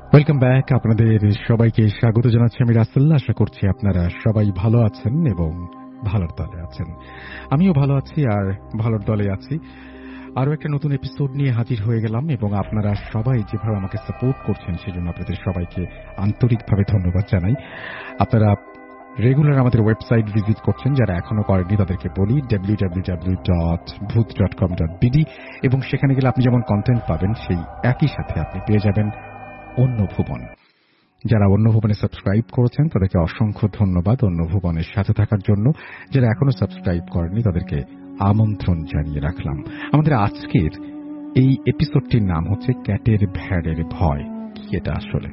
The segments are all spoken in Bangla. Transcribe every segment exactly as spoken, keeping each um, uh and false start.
Welcome back. আপনাদের সবাইকে স্বাগত জানাচ্ছি আমি রাসেল। আশা করছি আপনারা সবাই ভালো আছেন এবং ভালোর দলে আছেন। আমিও ভালো আছি আর ভালোর দলে আছি। আরো একটা নতুন এপিসোড নিয়ে হাজির হয়ে গেলাম এবং আপনারা সবাই যেভাবে আমাকে সাপোর্ট করছেন সেজন্য আপনাদের সবাইকে আন্তরিকভাবে ধন্যবাদ জানাই। আপনারা রেগুলার আমাদের ওয়েবসাইট ভিজিট করছেন, যারা এখনো করেননি তাদেরকে বলি W W W dot Bhoot dot com dot BD, এবং সেখানে গেলে আপনি যেমন কন্টেন্ট পাবেন সেই একই সাথে আপনি পেয়ে যাবেন অন্য ভুবন। যারা অন্য ভুবনে সাবস্ক্রাইব করেছেন তাদেরকে অসংখ্য ধন্যবাদ অন্য ভুবনের সাথে থাকার জন্য। যারা এখনো সাবস্ক্রাইব করেননি তাদেরকে আমন্ত্রণ জানিয়ে রাখলাম। আমাদের আজকের এই এপিসোডটির নাম হচ্ছে ক্যাটের ভ্যাড়ের ভয়। কি এটা আসলে?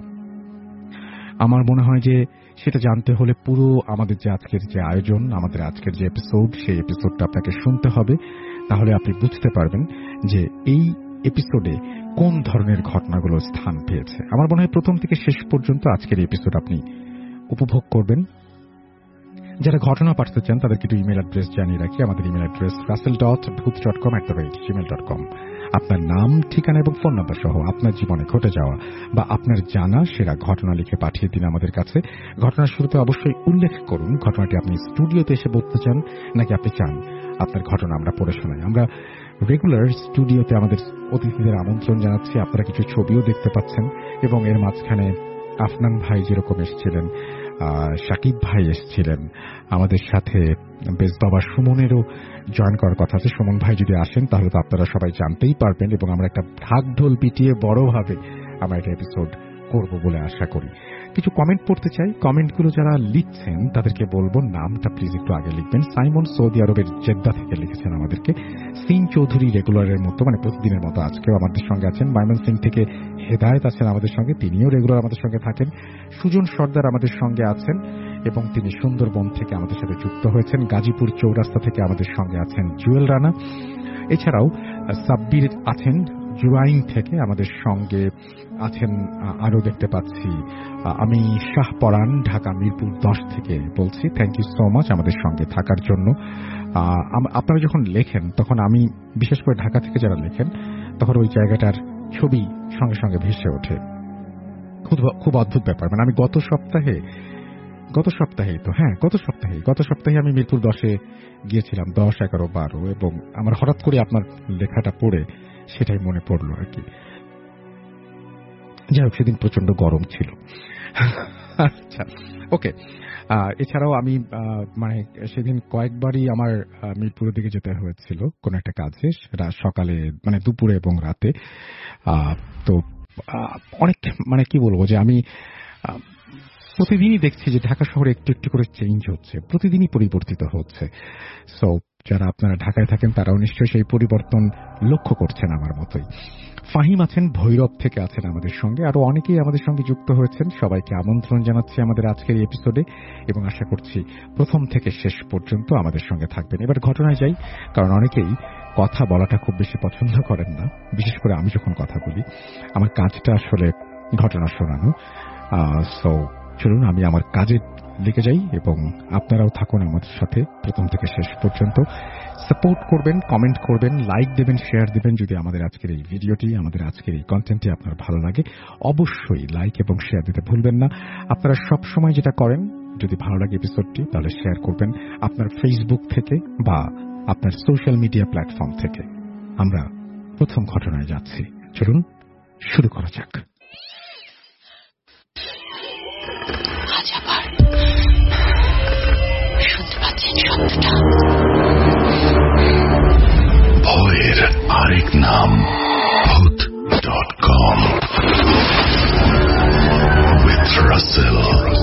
আমার মনে হয় যে সেটা জানতে হলে পুরো আমাদের যে আজকের যে আয়োজন, আমাদের আজকের যে এপিসোড, সেই এপিসোডটা আপনাকে শুনতে হবে। তাহলে আপনি বুঝতে পারবেন যে এই এপিসোডে কোন ধরনের ঘটনাগুলো স্থান পেয়েছে। আমার মনে হয় প্রথম থেকে শেষ পর্যন্ত আজকের এপিসোড আপনি উপভোগ করবেন। যারা ঘটনা পাঠাতে চান তাদেরকে একটু ইমেল অ্যাড্রেস জানিয়ে রাখি। আমাদের email address Rasel dot Bhoot dot com at the rate Gmail dot com. আপনার নাম, ঠিকানা এবং ফোন নাম্বার সহ আপনার জীবনে ঘটে যাওয়া বা আপনার জানা সেরা ঘটনা লিখে পাঠিয়ে দিন আমাদের কাছে। ঘটনার শুরুতে অবশ্যই উল্লেখ করুন ঘটনাটি আপনি স্টুডিওতে এসে বলতে চান নাকি আপনি চান আপনার ঘটনা আমরা পড়ে শোনাই। আমরা রেগুলার স্টুডিওতে আমাদের অতিথিদের আমন্ত্রণ জানাচ্ছি। আপনারা কিছু ছবিও দেখতে পাচ্ছেন এবং এর মাঝখানে আফনান ভাই যেরকম এসেছিলেন, শাকিব ভাই এসেছিলেন আমাদের সাথে, বেশ বাবা সুমনেরও জয়েন করার কথা আছে। সুমন ভাই যদি আসেন তাহলে তো আপনারা সবাই জানতেই পারবেন এবং আমরা একটা ঢাক ঢোল পিটিয়ে বড়ভাবে আমরা একটা এপিসোড করব বলে আশা করি। কিছু কমেন্ট পড়তে চাই। কমেন্টগুলো যারা লিখছেন তাদেরকে বলবো নামটা প্লিজ একটু আগে লিখবেন। সাইমন সৌদি আরবের জেদ্দা থেকে লিখেছেন আমাদেরকে। সিং চৌধুরী রেগুলারের মতো, মানে প্রতিদিনের মতো আজকেও আমাদের সঙ্গে আছেন। মাইমন সিং থেকে হেদায়েত আছেন আমাদের সঙ্গে, তিনিও রেগুলার আমাদের সঙ্গে থাকেন। সুজন সর্দার আমাদের সঙ্গে আছেন এবং তিনি সুন্দরবন থেকে আমাদের সাথে যুক্ত হয়েছেন। গাজীপুর চৌরাস্তা থেকে আমাদের সঙ্গে আছেন জুয়েল রানা। এছাড়াও সাব্বির আছেন জুরাইন থেকে আমাদের সঙ্গে আছেন। আরো দেখতে পাচ্ছি আমি শাহপরান ঢাকা মিরপুর দশ থেকে বলছি। থ্যাংক ইউ সো মাচ আমাদের সঙ্গে থাকার জন্য। আপনারা যখন লেখেন তখন আমি বিশেষ করে ঢাকা থেকে যারা লেখেন তখন ওই জায়গাটার ছবি সঙ্গে সঙ্গে ভেসে ওঠে। খুব অদ্ভুত ব্যাপার। মানে আমি গত সপ্তাহে গত সপ্তাহে তো হ্যাঁ গত সপ্তাহে গত সপ্তাহে আমি মিরপুর দশে গিয়েছিলাম, দশ এগারো বারো, এবং আমার হঠাৎ করে আপনার লেখাটা পড়ে সেটাই মনে পড়লো আর কি। যাই হোক, সেদিন প্রচন্ড গরম ছিল। আচ্ছা, ওকে। এছাড়াও আমি মানে সেদিন কয়েকবারই আমার মিরপুরের দিকে যেতে হয়েছিল কোন একটা কাজে, সকালে মানে দুপুরে এবং রাতে। তো অনেক মানে কি বলবো যে আমি প্রতিদিনই দেখছি যে ঢাকা শহরে একটু একটু করে চেঞ্জ হচ্ছে, প্রতিদিনই পরিবর্তিত হচ্ছে। সো যারা আপনারা ঢাকায় থাকেন তারাও নিশ্চয়ই সেই পরিবর্তন লক্ষ্য করছেন আমার মতোই। ফাহিম আছেন ভৈরব থেকে আছেন আমাদের সঙ্গে, আরো অনেকেই আমাদের সঙ্গে যুক্ত হয়েছেন। সবাইকে আমন্ত্রণ জানাচ্ছি আমাদের আজকের এপিসোডে এবং আশা করছি প্রথম থেকে শেষ পর্যন্ত আমাদের সঙ্গে থাকবেন। এবার ঘটনায় যাই, কারণ অনেকেই কথা বলাটা খুব বেশি পছন্দ করেন না, বিশেষ করে আমি যখন কথা বলি। আমার কাজটা আসলে ঘটনা শোনানো। সো চলুন আমি আমার কাজে লিখে যাই এবং আপনারাও থাকুন আমাদের সাথে প্রথম থেকে শেষ পর্যন্ত। সাপোর্ট করবেন, কমেন্ট করবেন, লাইক দেবেন, শেয়ার দেবেন। যদি আমাদের আজকের এই ভিডিওটি, আমাদের আজকের এই কন্টেন্টটি আপনার ভালো লাগে অবশ্যই লাইক এবং শেয়ার দিতে ভুলবেন না। আপনারা সব সময় যেটা করেন, যদি ভালো লাগে এপিসোডটি তাহলে শেয়ার করবেন আপনার ফেসবুক থেকে বা আপনার সোশ্যাল মিডিয়া প্ল্যাটফর্ম থেকে। আমরা প্রথম ঘটনায় যাচ্ছি, চলুন শুরু করা যাক। ভয়ের আরেক নাম Bhoot dot com with Rasel.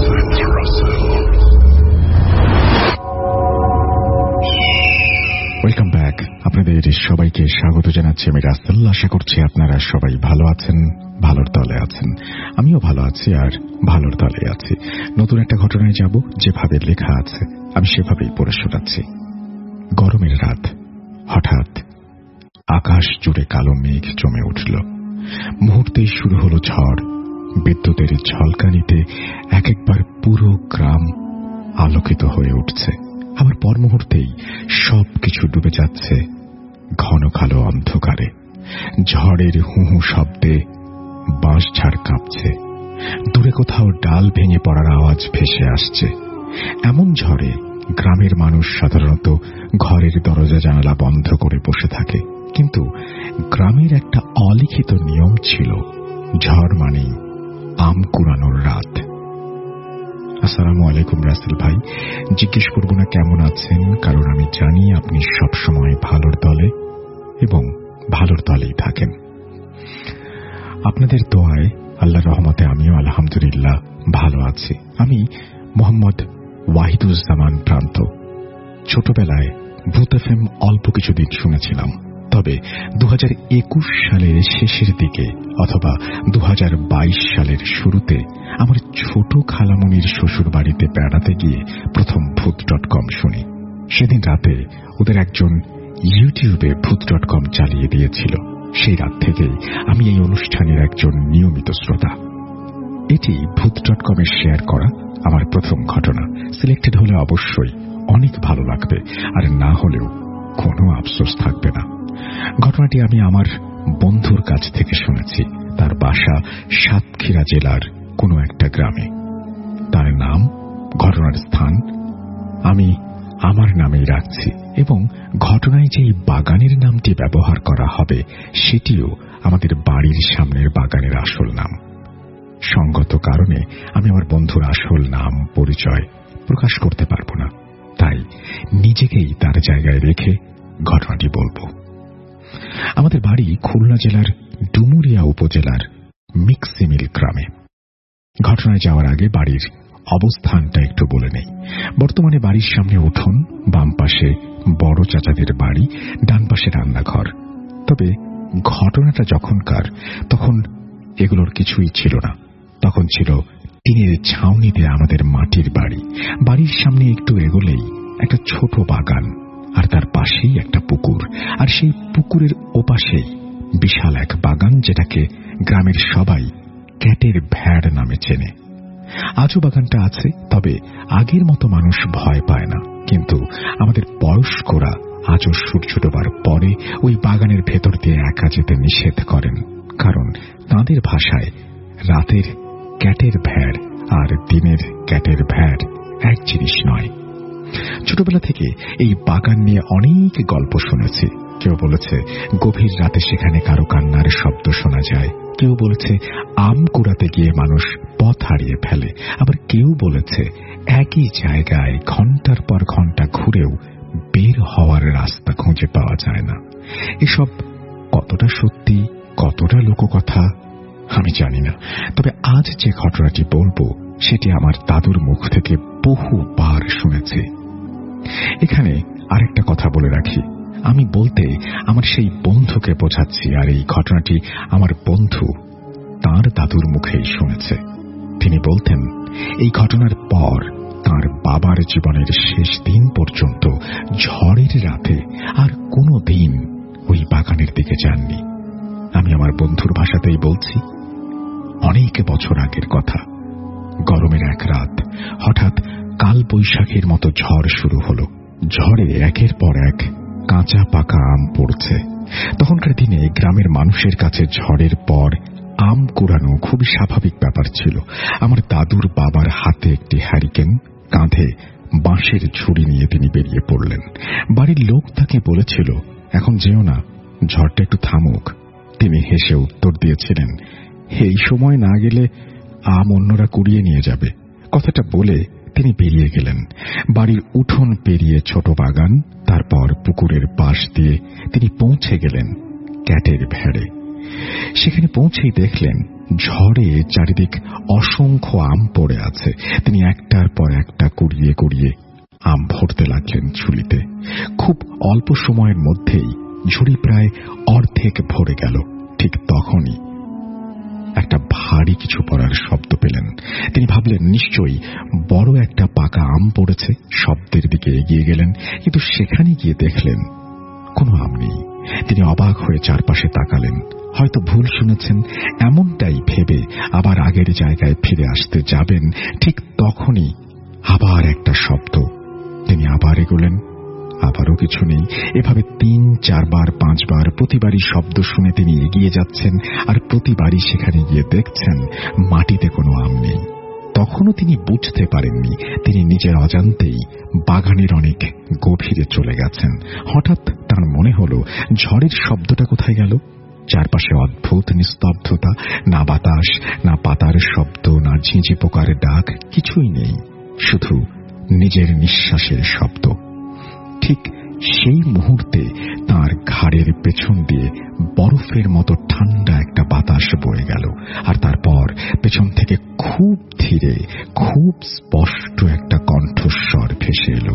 Welcome back. আপনাদের সবাইকে স্বাগত জানাচ্ছি আমি রাসেল। আশা করছি আপনারা সবাই ভালো আছেন, ভালোর দলে আছেন। আমিও ভালো আছি আর ভালোর দলে আছি। নতুন একটা ঘটনায় যাব, যেভাবে লেখা আছে আমি সেভাবেই পড়ে শোনাচ্ছি। গরমের রাত, হঠাৎ আকাশ জুড়ে কালো মেঘ জমে উঠল। মুহূর্তেই শুরু হলো ঝড়। বিদ্যুতের ঝলকানিতে এক একবার পুরো গ্রাম আলোকিত হয়ে উঠছে, আবার পর মুহূর্তেই সবকিছু ডুবে যাচ্ছে ঘন কালো অন্ধকারে। ঝড়ের হু হু শব্দে বাঁশঝাড় কাঁপছে, দূরে কোথাও ডাল ভেঙে পড়ার আওয়াজ ভেসে আসছে। এমন ঝড়ে গ্রামের মানুষ সাধারণত ঘরের দরজা জানালা বন্ধ করে বসে থাকে, কিন্তু গ্রামের একটা অলিখিত নিয়ম ছিল, ঝড় মানেই আম কুড়ানোর রাত। আসসালামু আলাইকুম রাসেল ভাই, জিজ্ঞেস করব না কেমন আছেন, কারণ আমি জানি আপনি সবসময় ভালোর দলে এবং ভালোর দলেই থাকেন। আপনাদের দোয়ায় আল্লাহর রহমতে আমিও আলহামদুলিল্লাহ ভালো আছি। আমি মোহাম্মদ ওয়াহিদুজ্জামান প্রান্ত। ছোটবেলায় ভূত এফ এম অল্প কিছুদিন শুনেছিলাম, তবে দু হাজার একুশ সালের শেষের দিকে অথবা দু হাজার বাইশ সালের শুরুতে আমার ছোট খালামণির শ্বশুর বাড়িতে বেড়াতে গিয়ে প্রথম ভূত ডট কম শুনি। সেদিন রাতে ওদের একজন ইউটিউবে ভূত ডট কম চালিয়ে দিয়েছিল। সেই রাত থেকেই আমি এই অনুষ্ঠানের একজন নিয়মিত শ্রোতা। এটি ভূত ডট কমের শেয়ার করা আমার প্রথম ঘটনা। সিলেক্টেড হলে অবশ্যই অনেক ভালো লাগবে, আর না হলেও কোনো আফসোস থাকবে না। ঘটনাটি আমি আমার বন্ধুর কাছ থেকে শুনেছি। তার বাসা সাতক্ষীরা জেলার কোনো একটা গ্রামে। তার নাম, ঘটনার স্থান আমি আমার নামেই রাখছি, এবং ঘটনায় যে বাগানের নামটি ব্যবহার করা হবে সেটিও আমাদের বাড়ির সামনের বাগানের আসল নাম। সঙ্গত কারণে আমি আমার বন্ধুর আসল নাম পরিচয় প্রকাশ করতে পারবো না, তাই নিজেকেই তার জায়গায় রেখে ঘটনাটি বলবো। আমাদের বাড়ি খুলনা জেলার ডুমুরিয়া উপজেলার মিক্সিমিল গ্রামে। ঘটনায় যাওয়ার আগে বাড়ির অবস্থানটা একটু বলে নেই। বর্তমানে বাড়ির সামনে উঠোন, বাম পাশে বড় চাচাদের বাড়ি, ডান পাশে রান্নাঘর। তবে ঘটনাটা যখনকার, তখন এগুলোর কিছুই ছিল না। তখন ছিল টিনের ছাউনিতে আমাদের মাটির বাড়ি। বাড়ির সামনে একটু এগোলেই একটা ছোট বাগান, আর তার পাশেই একটা পুকুর, আর সেই পুকুরের ওপাশেই বিশাল এক বাগান, যেটাকে গ্রামের সবাই ক্যাটের ভ্যাড় নামে চেনে। আজও বাগানটা আছে, তবে আগের মতো মানুষ ভয় পায় না। কিন্তু আমাদের বয়স্করা আজও সূর্য ডোবার পরে ওই বাগানের ভেতর দিয়ে একা যেতে নিষেধ করেন, কারণ তাঁদের ভাষায় রাতের ক্যাটের ভ্যাড় আর দিনের ক্যাটের ভ্যাড় এক জিনিস নয়। ছোটবেলা থেকে এই বাগান নিয়ে অনেক গল্প শুনেছি। কেউ বলেছে গভীর রাতে সেখানে কারো কান্নার শব্দ শোনা যায়, কেউ বলেছে আম কুড়াতে গিয়ে মানুষ পথ হারিয়ে ফেলে, আবার কেউ বলেছে একই জায়গায় ঘন্টার পর ঘন্টা ঘুরেও বের হওয়ার রাস্তা খুঁজে পাওয়া যায় না। এসব কতটা সত্যি, কতটা লোককথা আমি জানি না, তবে আজ যে ঘটনাটি বলবো সেটি আমার দাদুর মুখ থেকে বহুবার শুনেছি। এখানে আরেকটা কথা বলে রাখি, আমি বলতে আমার সেই বন্ধুকে বোঝাচ্ছি, আর এই ঘটনাটি আমার বন্ধু তার দাদুর মুখেই শুনেছে। তিনি বলতেন এই ঘটনার পর তার বাবার জীবনের শেষ দিন পর্যন্ত ঝড়ের রাতে আর কোনো দিন ওই বাগানের দিকে যাননি। আমি আমার বন্ধুর ভাষাতেই বলছি, অনেক বছর আগের কথা। গরমের এক রাত হঠাৎ কাল বৈশাখের মতো ঝড় শুরু হলো। ঝড়ে একের পর এক কাঁচা পাকা আম পড়ছে। তখনকার দিনে গ্রামের মানুষের কাছে ঝড়ের পর আম কুড়ানো খুবই স্বাভাবিক ব্যাপার ছিল। আমার দাদুর বাবার হাতে একটি হ্যারিকেন, কাঁধে বাঁশের ঝুড়ি নিয়ে তিনি বেরিয়ে পড়লেন। বাড়ির লোক তাকে বলেছিল, এখন যেও না, ঝড়টা একটু থামুক। তিনি হেসে উত্তর দিয়েছিলেন, এই সময় না গেলে আম অন্যরা কুড়িয়ে নিয়ে যাবে। কথাটা বলে তিনি বেরিয়ে গেলেন। বাড়ির উঠোন পেরিয়ে ছোট বাগান, তারপর পুকুরের পাশ দিয়ে তিনি পৌঁছে গেলেন ক্যাটের ভ্যাড়ে। সেখানে পৌঁছেই দেখলেন ঝড়ে চারিদিক অসংখ্য আম পড়ে আছে। তিনি একটার পর একটা কুড়িয়ে কুড়িয়ে আম ভরতে লাগলেন ঝুড়িতে। খুব অল্প সময়ের মধ্যেই ঝুড়ি প্রায় অর্ধেক ভরে গেল। ঠিক তখনই একটা ভারী কিছু পড়ার শব্দ পেলেন। তিনি ভাবলেন নিশ্চয়ই বড় একটা পাকা আম পড়েছে। শব্দের দিকে এগিয়ে গেলেন, কিন্তু সেখানে গিয়ে দেখলেন কোনো আম নেই। তিনি অবাক হয়ে চারপাশে তাকালেন। হয়তো ভুল শুনেছেন, এমনটাই ভেবে আবার আগের জায়গায় ফিরে আসতে যাবেন, ঠিক তখনই আবার একটা শব্দ। তিনি আবার এগোলেন, আবারও কিছু নেই। এভাবে তিন চারবার পাঁচবার প্রতিবারই শব্দ শুনে তিনি এগিয়ে যাচ্ছেন, আর প্রতিবারই সেখানে গিয়ে দেখছেন মাটিতে কোনো আম নেই। তখনও তিনি বুঝতে পারেননি তিনি নিজের অজান্তেই বাগানের অনেক গভীরে চলে গেছেন। হঠাৎ তার মনে হল ঝড়ের শব্দটা কোথায় গেল। চারপাশে অদ্ভুত নিস্তব্ধতা, না বাতাস, না পাতার শব্দ, না ঝিঁঝি পোকার ডাক, কিছুই নেই, শুধু নিজের নিঃশ্বাসের শব্দ। ঠিক সেই মুহূর্তে তার ঘাড়ের পেছন দিয়ে বরফের মতো ঠান্ডা একটা বাতাস বয়ে গেল, আর তারপর পেছন থেকে খুব ধীরে খুব স্পষ্ট একটা কণ্ঠস্বর ভেসে এলো,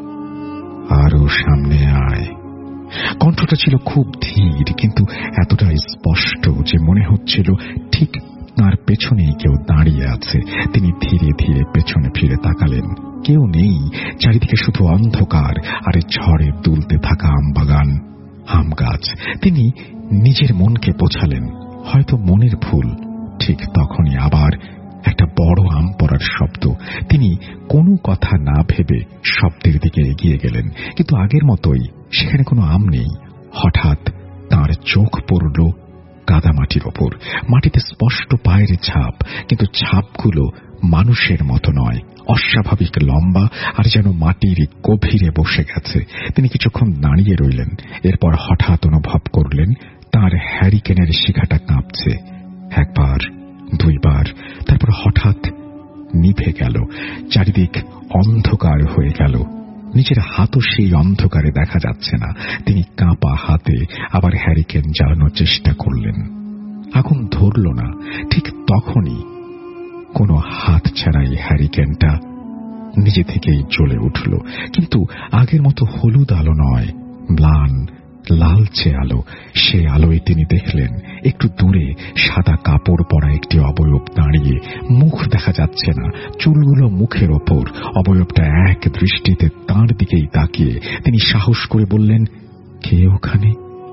আরো সামনে আয়। কণ্ঠটা ছিল খুব ধীর, কিন্তু এতটা স্পষ্ট যে মনে হচ্ছিল ঠিক তার পেছনেই কেউ দাঁড়িয়ে আছে। তিনি ধীরে ধীরে পেছনে ফিরে তাকালেন, কেউ নেই, চারিদিকে শুধু অন্ধকার আর ঝড়ে দুলতে থাকা আমবাগান, আম গাছ। তিনি নিজের মনকে বোঝালেন হয়তো মনের ভুল। ঠিক তখনই আবার একটা বড় আম পড়ার শব্দ। তিনি কোনো কথা না ভেবে শব্দের দিকে এগিয়ে গেলেন, কিন্তু আগের মতোই সেখানে কোনো আম নেই। হঠাৎ তার চোখ পড়ল কাদামাটির ওপর। মাটিতে স্পষ্ট পায়ের ছাপ, কিন্তু ছাপগুলো মানুষের মতো নয়, অস্বাভাবিক লম্বা আর যেন মাটির গভীরে বসে গেছে। তিনি কিছুক্ষণ দাঁড়িয়ে রইলেন, এরপর হঠাৎ অনুভব করলেন তার হ্যারিকেনের শিখাটা কাঁপছে। একবার, দুইবার, তারপর হঠাৎ নিভে গেল। চারিদিক অন্ধকার হয়ে গেল, নিজের হাতও সেই অন্ধকারে দেখা যাচ্ছে না। তিনি কাঁপা হাতে আবার হ্যারিকেন জ্বালানোর চেষ্টা করলেন, আগুন ধরল না। ঠিক তখনই কোনো হাত ছাড়াই হ্যারিকেনটা নিজে থেকেই জ্বলে উঠল, কিন্তু আগের মতো হলুদ আলো নয়, ম্লান লালচে আলো। সে আলোয় তিনি দেখলেন একটু দূরে সাদা কাপড় পরা একটি অবয়ব দাঁড়িয়ে, মুখ দেখা যাচ্ছে না, চুলগুলো মুখের ওপর। অবয়বটা এক দৃষ্টিতে তাঁর দিকেই তাকিয়ে তিনি সাহস করে বললেন, কে ওখানে?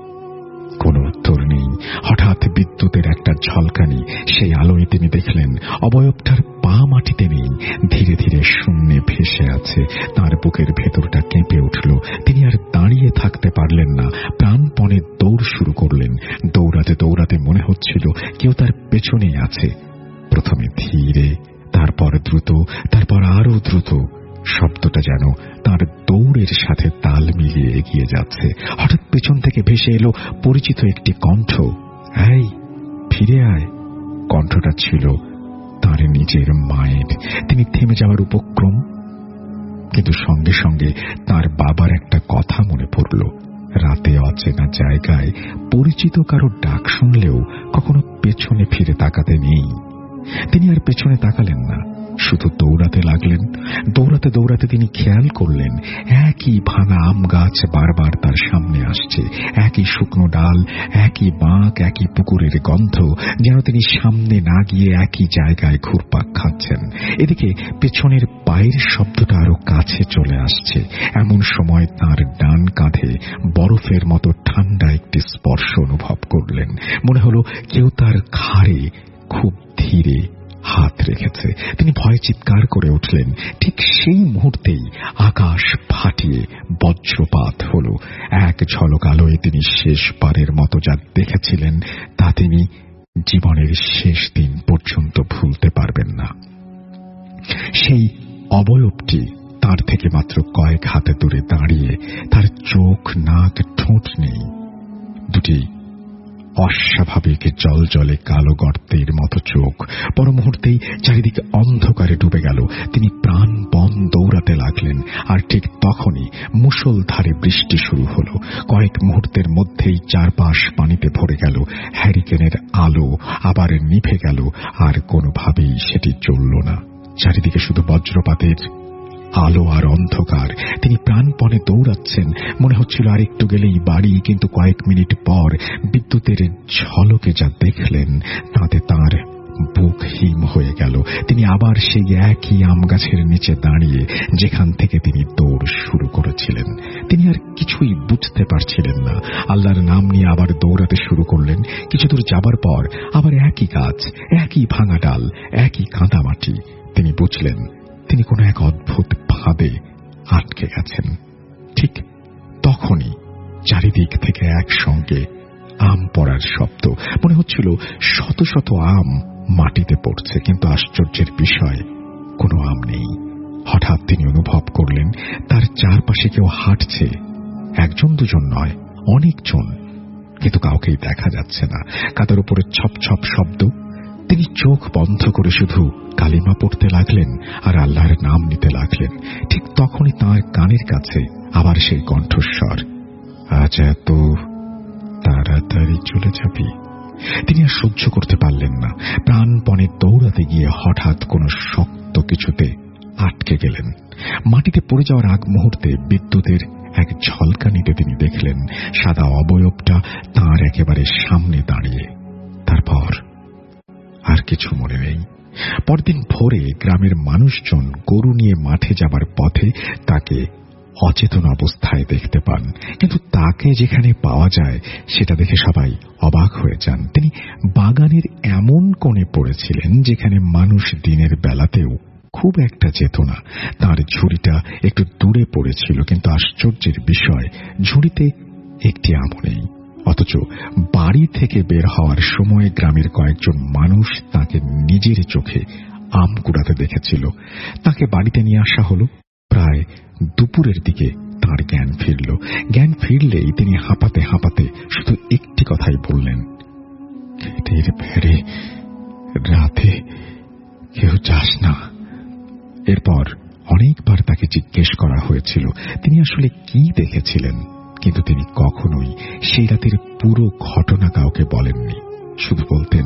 কোনো উত্তর নেই। হঠাৎ বিদ্যুতের একটা ঝলকানি, সেই আলোয় তিনি দেখলেন অবয়বটার পা মাটিতে নেই, ধীরে ধীরে শূন্যে ভেসে আছে। তার বুকের ভেতরটা কেঁপে উঠল। তিনি আর দাঁড়িয়ে থাকতে পারলেন না, প্রাণপণে দৌড় শুরু করলেন। দৌড়াতে দৌড়াতে মনে হচ্ছিল কেউ তার পেছনেই আছে। প্রথমে ধীরে, তারপর দ্রুত, তারপর আরো দ্রুত। শব্দটা যেন তার দৌড়ের সাথে তাল মিলিয়ে এগিয়ে যাচ্ছে। হঠাৎ পেছন থেকে ভেসে এলো পরিচিত একটি কণ্ঠ, এই ফিরে আয়। কণ্ঠটা ছিল তার নিজের মায়ের। তিনি থেমে যাওয়ার উপক্রম, কিন্তু সঙ্গে সঙ্গে তার বাবার একটা কথা মনে পড়ল, রাতে অচেনা জায়গায় পরিচিত কারো ডাক শুনলেও কখনো পেছনে ফিরে তাকাতে নেই। তিনি আর পেছনে তাকালেন না, শুধু দৌড়াতে লাগলেন। দৌড়াতে দৌড়াতে তিনি খেয়াল করলেন একই ভাঙা আম গাছ বারবার তার সামনে আসছে, একই শুকনো ডাল, একই বাঁক, একই পুকুরের গন্ধ, যেন তিনি সামনে না গিয়ে একই জায়গায় ঘুরপাক খাচ্ছেন। এদিকে পেছনের পায়ের শব্দটা আরো কাছে চলে আসছে। এমন সময় তার ডান কাঁধে বরফের মতো ঠান্ডা একটি স্পর্শ অনুভব করলেন। মনে হলো কেউ তার ঘাড়ে খুব ধীরে হাত রেখেছে। তিনি ভয়ে চিৎকার করে উঠলেন। ঠিক সেই মুহূর্তেই আকাশ ফাটিয়ে বজ্রপাত হল। এক ঝলক আলোয় তিনি শেষবারের মতো যা দেখেছিলেন তা তিনি জীবনের শেষ দিন পর্যন্ত ভুলতে পারবেন না। সেই অবয়বটি তার থেকে মাত্র কয়েক হাতে দূরে দাঁড়িয়ে, তার চোখ, নাক, ঠোঁট নেই, দুটি অস্বাভাবিক জলজলে কালো গর্তের মতো চোখ। পর মুহূর্তেই চারিদিকে অন্ধকারে ডুবে গেল। তিনি প্রাণপণ দৌড়াতে লাগলেন, আর ঠিক তখনই মুষলধারে বৃষ্টি শুরু হল। কয়েক মুহূর্তের মধ্যেই চারপাশ পানিতে ভরে গেল। হ্যারিকেনের আলো আবার নিভে গেল, আর কোনোভাবেই সেটি জ্বলল না। চারিদিকে শুধু বজ্রপাতের আলো আর অন্ধকার। তিনি প্রাণপণে দৌড়াচ্ছেন, মনে হচ্ছিল আর একটু গেলেই বাড়ি। কিন্তু কয়েক মিনিট পর বিদ্যুতের ঝলকে যা দেখলেন তাতে তার বুক হিম হয়ে গেল। তিনি আবার সেই একই আম গাছের নিচে দাঁড়িয়ে, যেখান থেকে তিনি দৌড় শুরু করেছিলেন। তিনি আর কিছুই বুঝতে পারছিলেন না। আল্লাহর নাম নিয়ে আবার দৌড়াতে শুরু করলেন। কিছু দূর যাবার পর আবার একই গাছ, একই ভাঙা ডাল, একই কাঁদামাটি। তিনি বুঝলেন তিনি কোনো এক অদ্ভুত ফাঁদে আটকে গেছেন। ঠিক চারিদিক থেকে একসঙ্গে আম পড়ার শব্দ। মনে হচ্ছিল শত শত আম মাটিতে পড়ছে, কিন্তু আশ্চর্যের বিষয় কোনো আম নেই। হঠাৎ তিনি অনুভব করলেন তার চারপাশে কেউ হাঁটছে। একজন দুজন নয়, অনেকজন, কিন্তু কাউকেই দেখা যাচ্ছে না। কাদার উপরে ছপ ছপ শব্দ। তিনি চোখ বন্ধ করে শুধু কালিমা পড়তে লাগলেন আর আল্লাহর নাম নিতে লাগলেন। ঠিক তখনই তাঁর কানের কাছে আবার সেই কণ্ঠস্বর, আজ এত তাড়াতাড়ি চলে যাবি। তিনি আর সহ্য করতে পারলেন না। প্রাণপণে দৌড়াতে গিয়ে হঠাৎ কোনো শক্ত কিছুতে আটকে গেলেন। মাটিতে পড়ে যাওয়ার আগ মুহূর্তে বিদ্যুতের এক ঝলকানিতে তিনি দেখলেন সাদা অবয়বটা তাঁর একেবারে সামনে দাঁড়িয়ে। তারপর আর কিছু মনে নেই। পরদিন ভোরে গ্রামের মানুষজন গরু নিয়ে মাঠে যাবার পথে তাকে অচেতন অবস্থায় দেখতে পান, কিন্তু তাকে যেখানে পাওয়া যায় সেটা দেখে সবাই অবাক হয়ে যান। তিনি বাগানের এমন কোণে পড়েছিলেন যেখানে মানুষ দিনের বেলাতেও খুব একটা যেত না। তার ঝুড়িটা একটু দূরে পড়েছিল, কিন্তু আশ্চর্যের বিষয় ঝুড়িতে একটি আমও নেই। অথচ বাড়ি থেকে বের হওয়ার সময় গ্রামের কয়েকজন মানুষ তাকে নিজের চোখে আম কুড়াতে দেখেছিল। তাকে বাড়িতে নিয়ে আসা হলো। প্রায় দুপুরের দিকে তার জ্ঞান ফিরল। জ্ঞান ফিরলেই তিনি হাঁপাতে হাঁপাতে শুধু একটি কথাই বললেন, ক্ষেতের ভেড়ে রাতে কেউ যাস না। এরপর অনেকবার তাকে জিজ্ঞেস করা হয়েছিল তিনি আসলে কি দেখেছিলেন, কিন্তু তিনি কখনোই সেই রাতের পুরো ঘটনা কাউকে বলেননি। শুধু বলতেন,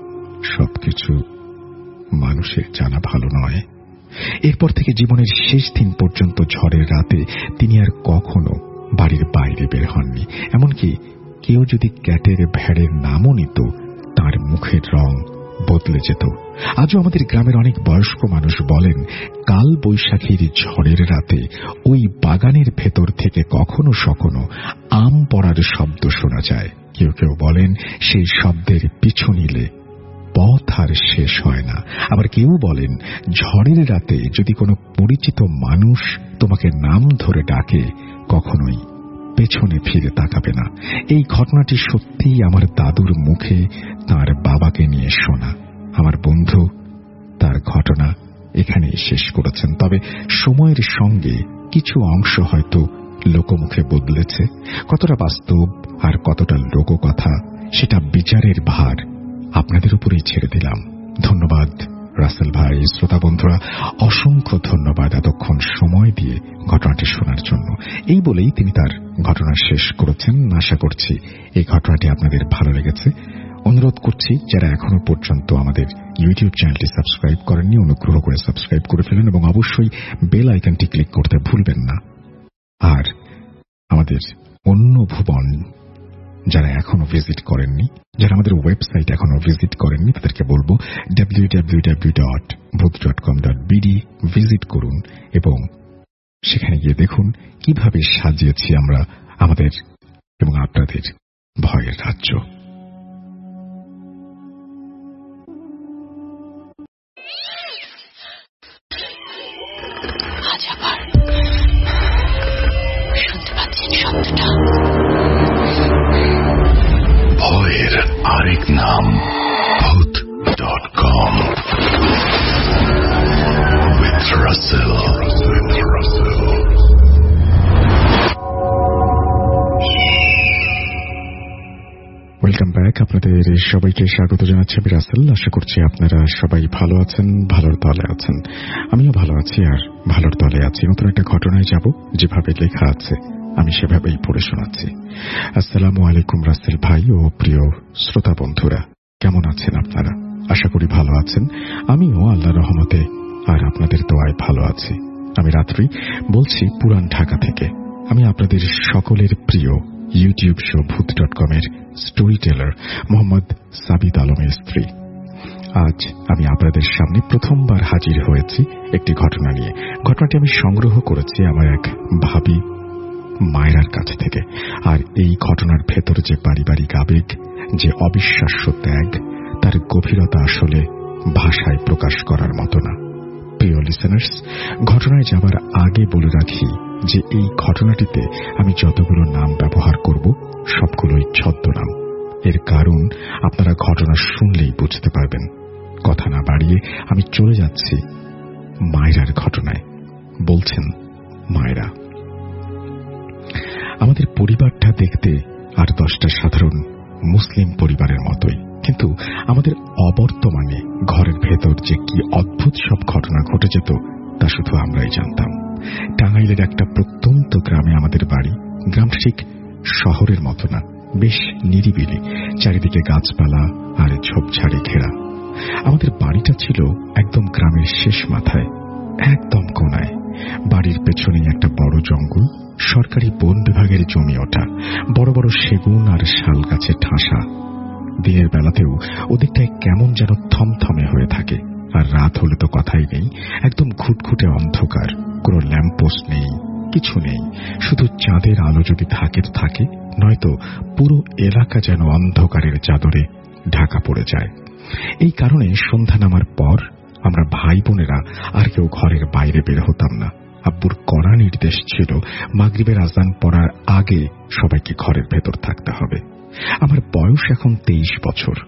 সবকিছু মানুষের জানা ভালো নয়। এরপর থেকে জীবনের শেষ দিন পর্যন্ত ঝড়ের রাতে তিনি আর কখনো বাড়ির বাইরে বের হননি। এমনকি কেউ যদি ক্যাটের ভেড়ের নামও নিত, তার মুখের রং বদলে যেত। আজও আমাদের গ্রামের অনেক বয়স্ক মানুষ বলেন, কাল বৈশাখীর ঝড়ের রাতে ওই বাগানের ভেতর থেকে কখনো কখনো আম পড়ার শব্দ শোনা যায়। কেউ কেউ বলেন সেই শব্দের পিছু নিলে পথ আর শেষ হয় না। আবার কেউ বলেন, ঝড়ের রাতে যদি কোনো পরিচিত মানুষ তোমাকে নাম ধরে ডাকে, কখনোই পেছনে ফিরে তাকাবে না। এই ঘটনাটি সত্যিই আমার দাদুর মুখে তার বাবাকে নিয়ে শোনা। আমার বন্ধু তার ঘটনা এখানেই শেষ করেছেন। তবে সময়ের সঙ্গে কিছু অংশ হয়তো লোকমুখে বদলেছে। কতটা বাস্তব আর কতটা লোককথা, সেটা বিচারের ভার আপনাদের উপরেই ছেড়ে দিলাম। ধন্যবাদ রাসেল ভাই। শ্রোতা বন্ধুরা, অসংখ্য ধন্যবাদ এতক্ষণ সময় দিয়ে ঘটনাটি শোনার জন্য। এই বলেই তিনি তার ঘটনা শেষ করেছেন। আশা করছি এই ঘটনাটি আপনাদের ভালো লেগেছে। অনুরোধ করছি, যারা এখনো পর্যন্ত আমাদের ইউটিউব চ্যানেলটি সাবস্ক্রাইব করেননি, অনুগ্রহ করে সাবস্ক্রাইব করে ফেলুন এবং অবশ্যই বেল আইকনটি ক্লিক করতে ভুলবেন না। আর আমাদের অন্য ভুবন যারা এখনো ভিজিট করেননি, যারা আমাদের ওয়েবসাইট এখনো ভিজিট করেননি, তাদেরকে বলবো W W W dot Bhoot dot com dot BD visit করুন এবং সেখানে গিয়ে দেখুন কিভাবে সাজিয়েছি আমরা আমাদের এবং আপনাদের ভয়ের রাজ্য। শুনতে পাচ্ছেন শব্দটা? ভয়ের আরেক নাম Bhoot dot com with Rasel. Welcome back. আপনাদের সবাইকে স্বাগত জানাচ্ছি আমি রাসেল। আশা করছি আপনারা সবাই ভালো আছেন, ভালোর দলে আছেন। আমিও ভালো আছি আর ভালোর দলে আছি। নতুন একটা ঘটনায় যাব, যেভাবে লেখা আছে আমি সেভাবেই পড়ে শোনাচ্ছি। আসসালামু আলাইকুম রাসেল ভাই ও প্রিয় শ্রোতা বন্ধুরা, কেমন আছেন আপনারা? আশা করি ভালো আছেন। আমিও আল্লাহর রহমতে আর আপনাদের দোয়ায় ভালো আছি। আমি রাত্রি বলছি পুরান ঢাকা থেকে। আমি আপনাদের সকলের প্রিয় YouTube show Bhoot dot com এর স্টোরি টেলার মোহাম্মদ সাবিত আলমের স্ত্রী। আজ আমি আপনাদের সামনে প্রথমবার হাজির হয়েছি একটি ঘটনা নিয়ে। ঘটনাটি আমি সংগ্রহ করেছি আমার এক ভাবি মায়েরার কাছ থেকে। আর এই ঘটনার ভেতর যে পারিবারিক আবেগ, যে অবিশ্বাস্য ত্যাগ, তার গভীরতা আসলে ভাষায় প্রকাশ করার মতো না। প্রিয় লিসেনার্স, ঘটনায় যাবার আগে বলে রাখি যে এই ঘটনাটিতে আমি যতগুলো নাম ব্যবহার করব সবগুলোই ছদ্মনাম। এর কারণ আপনারা ঘটনা শুনলেই বুঝতে পারবেন। কথা না বাড়িয়ে আমি চলে যাচ্ছি মায়রার ঘটনায়। বলছেন মায়রা, আমাদের পরিবারটা দেখতে আর দশটা সাধারণ মুসলিম পরিবারের মতোই, কিন্তু আমাদের অবর্তমানে ঘরের ভেতর যে কি অদ্ভুত সব ঘটনা ঘটে যেত তা শুধু আমরাই জানতাম। টাঙ্গাইলের একটা প্রত্যন্ত গ্রামে আমাদের বাড়ি। গ্রামটা ঠিক শহরের মতো না, বেশ নিরিবিলি, চারিদিকে গাছপালা আর ঝোপঝাড়ে ঘেরা। আমাদের বাড়িটা ছিল একদম গ্রামের শেষ মাথায়, একদম কোনায়। বাড়ির পেছনেই একটা বড় জঙ্গল, সরকারি বন বিভাগের জমি ওঠা, বড় বড় সেগুন আর শাল গাছের ঠাসা। দিনের বেলাতেও ওদিকটায় কেমন যেন থমথমে হয়ে থাকে, আর রাত হলে তো কথাই নেই, একদম ঘুটঘুটে অন্ধকার। কোনো ল্যাম্পপোস্ট নেই, কিছু নেই, শুধু চাঁদের আলো যদি থাকে তো থাকে, নয়তো পুরো এলাকা যেন অন্ধকারের চাদরে ঢাকা পড়ে যায়। এই কারণে সন্ধ্যা নামার পর আমরা ভাই বোনেরা আর কেউ ঘরের বাইরে বের হতাম না। আব্বুর কড়া নির্দেশ ছিল মাগরিবের আজান পড়ার আগে সবাইকে ঘরের ভেতর থাকতে হবে। আমার বয়স এখন তেইশ বছর।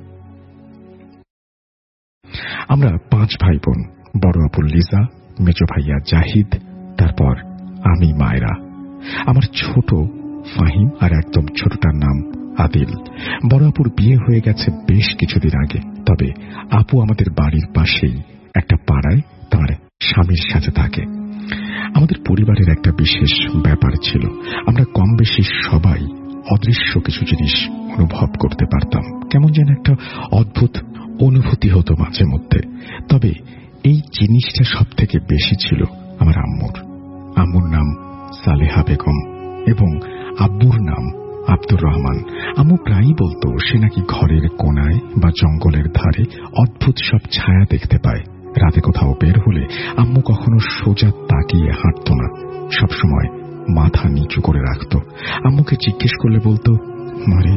আমরা পাঁচ ভাই বোন, বড় আপু লিজা, মেজ ভাইয়া জাহিদ, তারপর আমি মায়রা। আমার ছোট ফাহিম আর একদম ছোটটার নাম আদিল। বড় আপুর বিয়ে হয়ে গেছে বেশ কিছুদিন আগে, তবে আপু আমাদের বাড়ির পাশেই একটা পাড়ায় তার স্বামীর সাথে থাকে। আমাদের পরিবারের একটা বিশেষ ব্যাপার ছিল, আমরা কম বেশি সবাই অদৃশ্য কিছু জিনিস অনুভব করতে পারতাম। কেমন যেন একটা অদ্ভুত অনুভূতি হতো মাঝে মধ্যে। তবে এই জিনিসটা সব থেকে বেশি ছিল আমার আম্মুর। আম্মুর নাম সালেহা বেগম এবং আব্বুর নাম আব্দুর রহমান। আম্মু প্রায়ই বলতো সে নাকি ঘরের কোনায় বা জঙ্গলের ধারে অদ্ভুত সব ছায়া দেখতে পায়। রাতে কোথাও বের হলে আম্মু কখনো সোজা তাকিয়ে হাঁটত না, সবসময় মাথা নিচু করে রাখত। আম্মুকে জিজ্ঞেস করলে বলতো, মারে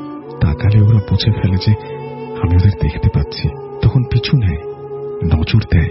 তাকালে ওরা বুঝে ফেলে যে আমি ওদের দেখতে পাচ্ছি, তখন পিছু নেয়, নজর দেয়।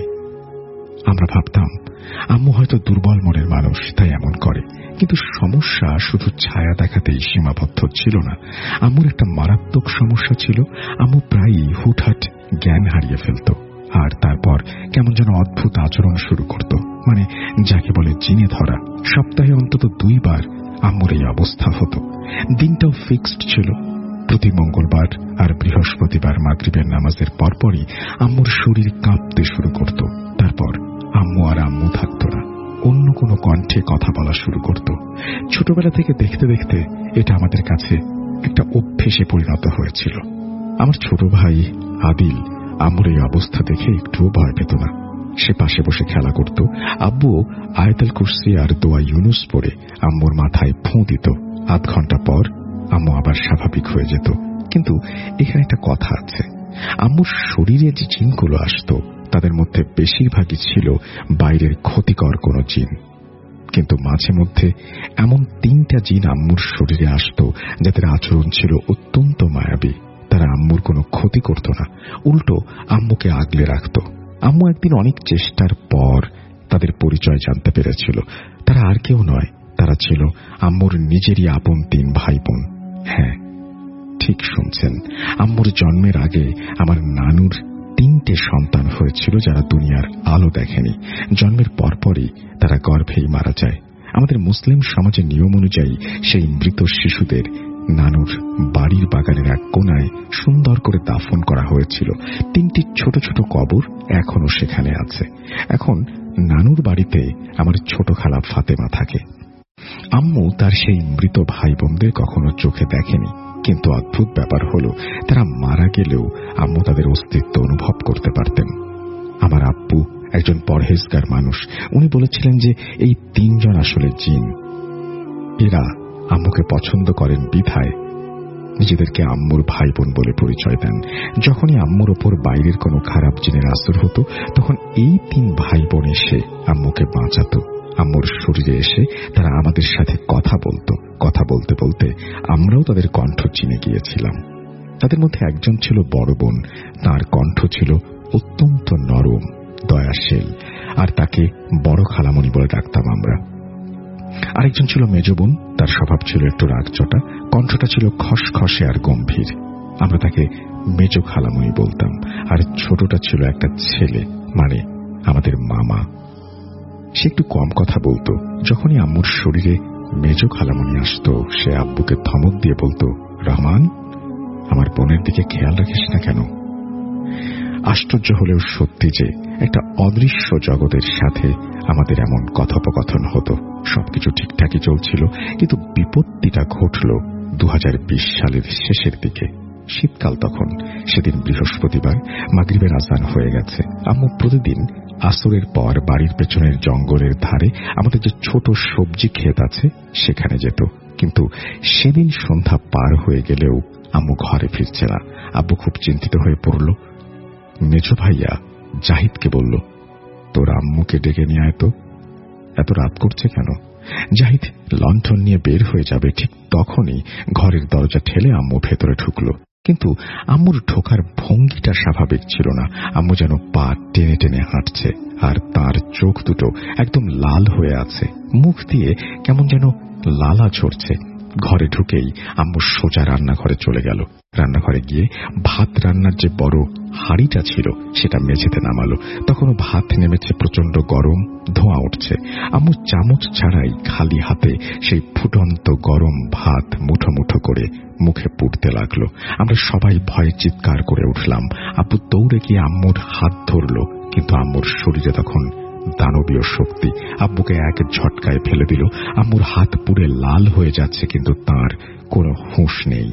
আমরা ভাবতাম আম্মু হয়তো দুর্বল মনের মানুষ, তাই এমন করে। কিন্তু সমস্যা শুধু ছায়া দেখাতেই সীমাবদ্ধ ছিল না। আম্মুর একটা মারাত্মক সমস্যা ছিল, আম্মু প্রায়ই হুটহাট জ্ঞান হারিয়ে ফেলত, আর তারপর কেমন যেন অদ্ভুত আচরণ শুরু করত, মানে যাকে বলে জিনে ধরা। সপ্তাহে অন্তত দুইবার আম্মুর এই অবস্থা হতো। দিনটাও ফিক্সড ছিল, প্রতি মঙ্গলবার আর বৃহস্পতিবার মাগরিবের নামাজের পরপরই আম্মুর শরীর কাঁপতে শুরু করত। তারপর আম্মু আর আম্মু থাকত না, অন্য কোনো কণ্ঠে কথা বলা শুরু করত। ছোটবেলা থেকে দেখতে দেখতে এটা আমাদের কাছে একটা অভ্যেসে পরিণত হয়েছিল। আমার ছোট ভাই আদিল আম্মুর এই অবস্থা দেখে একটুও ভয় পেত না। সে পাশে বসে খেলা করত। আব্বু আয়াতুল কুরসি আর দোয়া ইউনুস পড়ে আম্মুর মাথায় ফু দিত। আধ ঘন্টা পর আম্মু আবার স্বাভাবিক হয়ে যেত। কিন্তু এখানে একটা কথা আছে, আম্মুর শরীরে যে জিনগুলো আসতো তাদের মধ্যে বেশিরভাগই ছিল বাইরের ক্ষতিকর কোনো জিন। কিন্তু মাঝে মধ্যে এমন তিনটা জিন আম্মুর শরীরে আসতো যাদের আচরণ ছিল অত্যন্ত মায়াবী। তারা আম্মুর কোনো ক্ষতি করত না, উল্টো আম্মুকে আগলে রাখত। আম্মু একদিন অনেক চেষ্টার পর তাদের পরিচয় জানতে পেরেছিল। তারা আর কেউ নয়, তারা ছিল আম্মুর নিজেরই আপন তিন ভাই বোন। হ্যাঁ, ঠিক শুনছেন, আম্মুর জন্মের আগে আমার নানুর তিনটে সন্তান হয়েছিল যারা দুনিয়ার আলো দেখেনি। জন্মের পরপরই তারা গর্ভেই মারা যায়। আমাদের মুসলিম সমাজের নিয়ম অনুযায়ী সেই মৃত শিশুদের নানুর বাড়ির বাগানের এক কোনায় সুন্দর করে দাফন করা হয়েছিল। তিনটি ছোট ছোট কবর এখনো সেখানে আছে। এখন নানুর বাড়িতে আমার ছোট খালা ফাতেমা থাকে। আম্মু তার সেই মৃত ভাই বোনদের কখনো চোখে দেখেনি, কিন্তু অদ্ভুত ব্যাপার হলো তারা মারা গেলেও আম্মু তাদের অস্তিত্ব অনুভব করতে পারতেন। আমার আব্বু একজন পরহেজগার মানুষ। উনি বলেছিলেন যে এই তিনজন আসলে জিন। এরা আম্মুকে পছন্দ করেন বিধায় নিজেদেরকে আম্মুর ভাই বোন বলে পরিচয় দেন। যখনই আম্মুর ওপর বাইরের কোনো খারাপ জিনের আসর হতো তখন এই তিন ভাই বোন এসে আম্মুকে বাঁচাত। আম্মুর শরীরে এসে তারা আমাদের সাথে কথা বলতো। কথা বলতে বলতে আমরাও তাদের কণ্ঠ চিনে গিয়েছিলাম। তাদের মধ্যে একজন ছিল বড় বোন। তার কণ্ঠ ছিল অত্যন্ত নরম, দয়াশীল, আর তাকে বড় খালামণি বলে ডাকতাম আমরা। আরেকজন ছিল মেজ বোন, তার স্বভাব ছিল একটু রাগচটা, কণ্ঠটা ছিল খসখসে আর গম্ভীর। আমরা তাকে মেজ খালামণি বলতাম। আর ছোটটা ছিল একটা ছেলে, মানে আমাদের মামা। সে একটু কম কথা বলতো। যখনই আম্মুর শরীরে মেজ খালামণি আসতো, সে আব্বুকে ধমক দিয়ে বলতো, রহমান, আমার বোনের দিকে খেয়াল রাখিস না কেন? আশ্চর্য হলেও সত্যি যে একটা অদৃশ্য জগতের সাথে আমাদের এমন কথোপকথন হতো। সবকিছু ঠিকঠাকই চলছিল, কিন্তু বিপত্তিটা ঘটল দু হাজার বিশ সালের শেষের দিকে। শীতকাল তখন। সেদিন বৃহস্পতিবার, মাগরিবের আজান হয়ে গেছে। আম্মু প্রতিদিন আসরের পর বাড়ির পেছনের জঙ্গলের ধারে আমাদের যে ছোট সবজি ক্ষেত আছে সেখানে যেত। কিন্তু সেদিন সন্ধ্যা পার হয়ে গেলেও আম্মু ঘরে ফিরছে না। আব্বু খুব চিন্তিত হয়ে পড়ল। মেজো ভাইয়া জাহিদকে বলল, তোর আম্মুকে ডেকে নিয়ে আয় তো। এত রাত করছে কেন? জাহিদ লণ্ঠন নিয়ে বের হয়ে যাবে, ঠিক তখনই ঘরের দরজা ঠেলে আম্মু ভেতরে ঢুকল। কিন্তু আম্মুর ঢোকার ভঙ্গিটা স্বাভাবিক ছিল না। আম্মু যেন পা টেনে টেনে হাঁটছে, আর তার চোখ দুটো একদম লাল হয়ে আছে, মুখ দিয়ে কেমন যেন লালা ঝরছে। ঘরে ঢুকেই আম্মু সোজা রান্নাঘরে চলে গেল। রান্নাঘরে গিয়ে ভাত রান্নার যে বড় হাঁড়িটা ছিল সেটা মেঝেতে নামালো। তখনও ভাত নেমেছে, প্রচন্ড গরম, ধোঁয়া উঠছে। আম্মু চামচ ছাড়াই খালি হাতে সেই ফুটন্ত গরম ভাত মুঠো মুঠো করে মুখে পুড়তে লাগলো। আমরা সবাই ভয়ে চিৎকার করে উঠলাম। আব্বু দৌড়ে গিয়ে আম্মুর হাত ধরল, কিন্তু আম্মুর শরীরে তখন দানবীয় শক্তি। আব্বুকে এক ঝটকায় ফেলে দিল। আম্মুর হাত পুড়ে লাল হয়ে যাচ্ছে, কিন্তু তার কোনো হুঁশ নেই।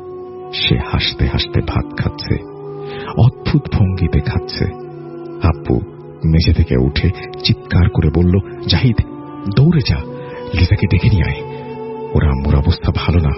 সে হাসতে হাসতে ভাত খাচ্ছে, অদ্ভুত ভঙ্গিতে খাচ্ছে। আব্বু মেঝে থেকে উঠে চিৎকার করে বলল, জাহিদ, দৌড়ে যা, লিজাকে ডেকে নিয়ে আয়, ওর আম্মুর অবস্থা ভালো না।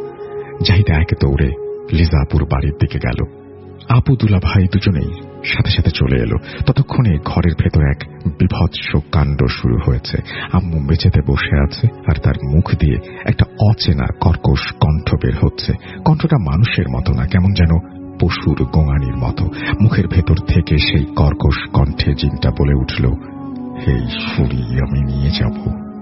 জাহিদ এক দৌড়ে লিজা আপুর বাড়ির দিকে গেল। আপু দুলা ভাই দুজনেই সাথে সাথে চলে এলো। ততক্ষণে ঘরের ভেতর এক বিভৎস কাণ্ড শুরু হয়েছে। আম্মু মেঝেতে বসে আছে, আর তার মুখ দিয়ে একটা অচেনা কর্কশ কণ্ঠ বের হচ্ছে। কণ্ঠটা মানুষের মতো না, কেমন যেন পশুর গোঙানির মতো। মুখের ভেতর থেকে সেই কর্কশ কণ্ঠে জিনটা বলে উঠল, এই ছুরি আমি নিয়ে যাব,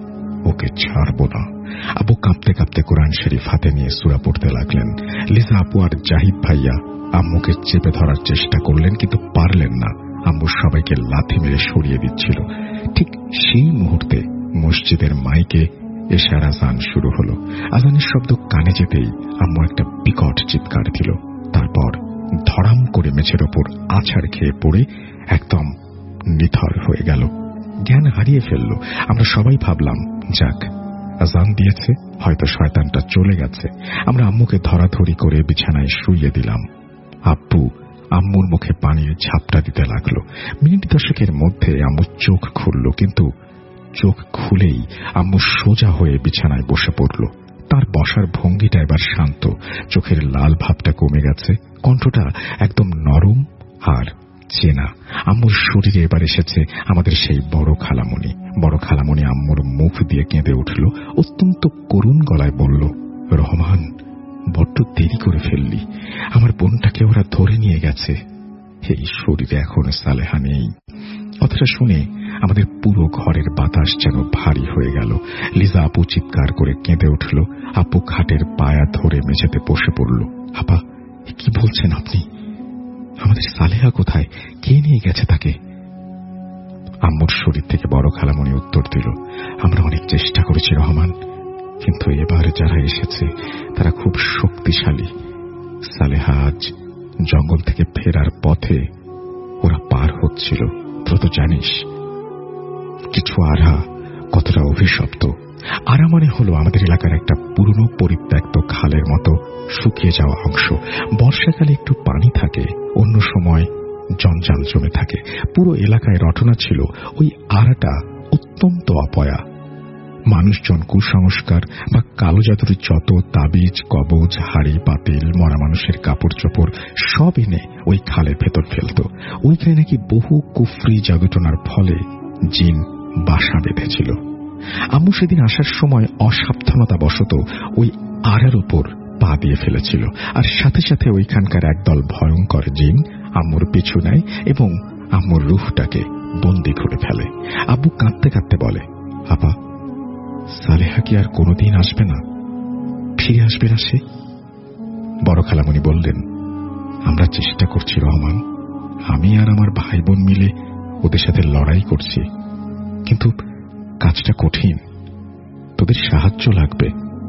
ওকে ছাড়ব না। আবু কাঁপতে কাঁপতে কোরআন শরীফ হাতে নিয়ে সূরা পড়তে লাগলেন। লিজা আপু আর জাহিদ ভাইয়া আম্মুকে চেপে ধরার চেষ্টা করলেন, কিন্তু পারলেন না। আম্মু সবাইকে লাথি মেরে সরিয়ে দিচ্ছিল। ঠিক সেই মুহূর্তে মসজিদের মাইকে এশার আজান শুরু হলো। আজানের শব্দ কানে যেতেই আম্মু একটা বিকট চিৎকার দিল। তারপর ধড়াম করে মেঝের ওপর আছাড় খেয়ে পড়ে একদম নিথর হয়ে গেল, জ্ঞান হারিয়ে ফেলল। আমরা সবাই ভাবলাম, যাক, আজান দিয়েছে, হয়তো শয়তানটা চলে গেছে। আমরা আম্মুকে ধরাধরি করে বিছানায় শুইয়ে দিলাম। আব্বু আম্মুর মুখে পানির ঝাপটা দিতে লাগলো। মিনিট দশেকের মধ্যে আম্মু চোখ খুলল, কিন্তু চোখ খুলেই আম্মু সোজা হয়ে বিছানায় বসে পড়ল। তার বসার ভঙ্গিটা এবার শান্ত, চোখের লাল ভাবটা কমে গেছে, কণ্ঠটা একদম নরম আর চেনা। আম্মুর শরীরে এবার এসেছে আমাদের সেই বড় খালামণি। বড় খালামণি আম্মুর মুখ দিয়ে কেঁদে উঠল, অত্যন্ত করুণ গলায় বলল, রহমান, বড্ড দেরি করে ফেললি, আমার বোনটাকে ওরা ধরে নিয়ে গেছে। এই শরীরে এখন সালেহা নেই। কথাটা শুনে আমাদের পুরো ঘরের বাতাস যেন ভারী হয়ে গেল। লিজা আপু চিৎকার করে কেঁদে উঠল। আপু খাটের পায়া ধরে মেঝেতে বসে পড়ল। আপা, কি বলছেন আপনি? আমাদের সালেহা কোথায়? কে নিয়ে গেছে তাকে? আম্মুর শরীর থেকে বড় খালামণি উত্তর দিল, আমরা অনেক চেষ্টা করেছি রহমান, কিন্তু এবার যারা এসেছে তারা খুব শক্তিশালী। সালেহা আজ জঙ্গল থেকে ফেরার পথে ওরা পার হচ্ছিল। তোরা তো জানিস কিছু আরা কতটা অভিশপ্ত। আরা মানে হলো আমাদের এলাকার একটা পুরনো পরিত্যক্ত খালের মতো শুকিয়ে যাওয়া অংশ। বর্ষাকালে একটু পানি থাকে, অন্য সময় জঞ্জাল জমে থাকে। পুরো এলাকায় রটনা ছিল ওই আরাটা অত্যন্ত অপয়া। মানুষজন কুসংস্কার বা কালো জাদুর যত তাবিজ, কবজ, হাড়ি পাতিল, মরা মানুষের কাপড় চোপড় সব এনে ওই খালের ভেতর ফেলত। ওইখানে নাকি বহু কুফরি জাদুটনার ফলে জিন বাসা বেঁধেছিল। আম্মু সেদিন আসার সময় অসাবধানতা বশত ওই আড়ার উপর পা দিয়ে ফেলেছিল, আর সাথে সাথে ওইখানকার একদল ভয়ঙ্কর জিন আম্মুর পিছু নেয় এবং আম্মুর রুহটাকে বন্দি করে ফেলে। আব্বু কাঁদতে কাঁদতে বলে, আপা, সালেহা কি আর কোনোদিন আসবে না? ফিরে আসবে না সে? বড় খালামণি বললেন, আমরা চেষ্টা করছি রহমান, আমি আর আমার ভাই বোন মিলে ওদের সাথে লড়াই করছি, কিন্তু কাজটা কঠিন, তোদের সাহায্য লাগবে।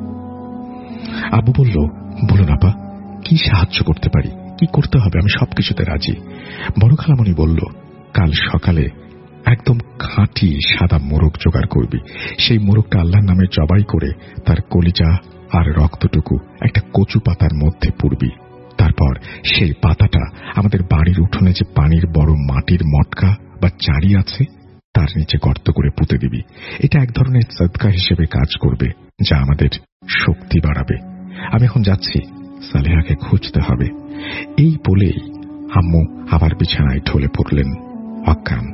আব্বু বলল, বলুন আপা, কি সাহায্য করতে পারি, কি করতে হবে? আমি সবকিছুতে রাজি। বড় খালামণি বলল, কাল সকালে একদম খাঁটি সাদা মোরগ জোগাড় করবি। সেই মোরগটা আল্লাহর নামে জবাই করে তার কলিজা আর রক্তটুকু একটা কচু পাতার মধ্যে পুরবি। তারপর সেই পাতাটা আমাদের বাড়ির উঠোনে যে পানির বড় মাটির মটকা বা চারি আছে তার নিচে গর্ত করে পুঁতে দিবি। এটা এক ধরনের সদকা হিসেবে কাজ করবে, যা আমাদের শক্তি বাড়াবে। আমি এখন যাচ্ছি, সালেহাকে খুঁজতে হবে। এই বলেই আম্মু আবার বিছানায় ঢলে পড়লেন অজ্ঞান।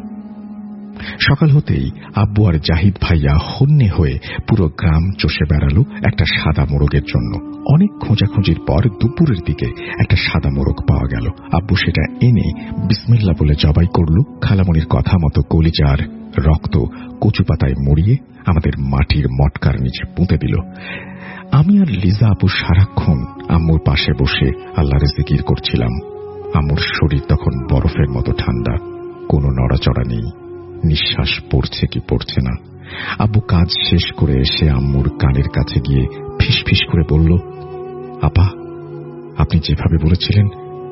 সকাল হতেই আব্বু আর জাহিদ ভাইয়া হন্যে হয়ে পুরো গ্রাম চষে বেড়ালো একটা সাদা মোরগের জন্য। অনেক খোঁজাখুঁজির পর দুপুরের দিকে একটা সাদা মোরগ পাওয়া গেল। আব্বু সেটা এনে বিসমিল্লাহ বলে জবাই করল। খালামণির কথা মতো কলিজার রক্ত কচু পাতায় মুড়িয়ে আমাদের মাটির মটকার নিচে পুঁতে দিল। আমি আর লিজা আপু সারাক্ষণ আম্মুর পাশে বসে আল্লাহর জিকির করছিলাম। আম্মুর শরীর তখন বরফের মতো ঠান্ডা, কোনো নড়াচড়া নেই, নিঃশ্বাস পড়ছে কি পড়ছে না। আব্বু কাজ শেষ করে এসে আম্মুর কানের কাছে গিয়ে ফিসফিস করে বলল, আপা, আপনি যেভাবে বলেছিলেন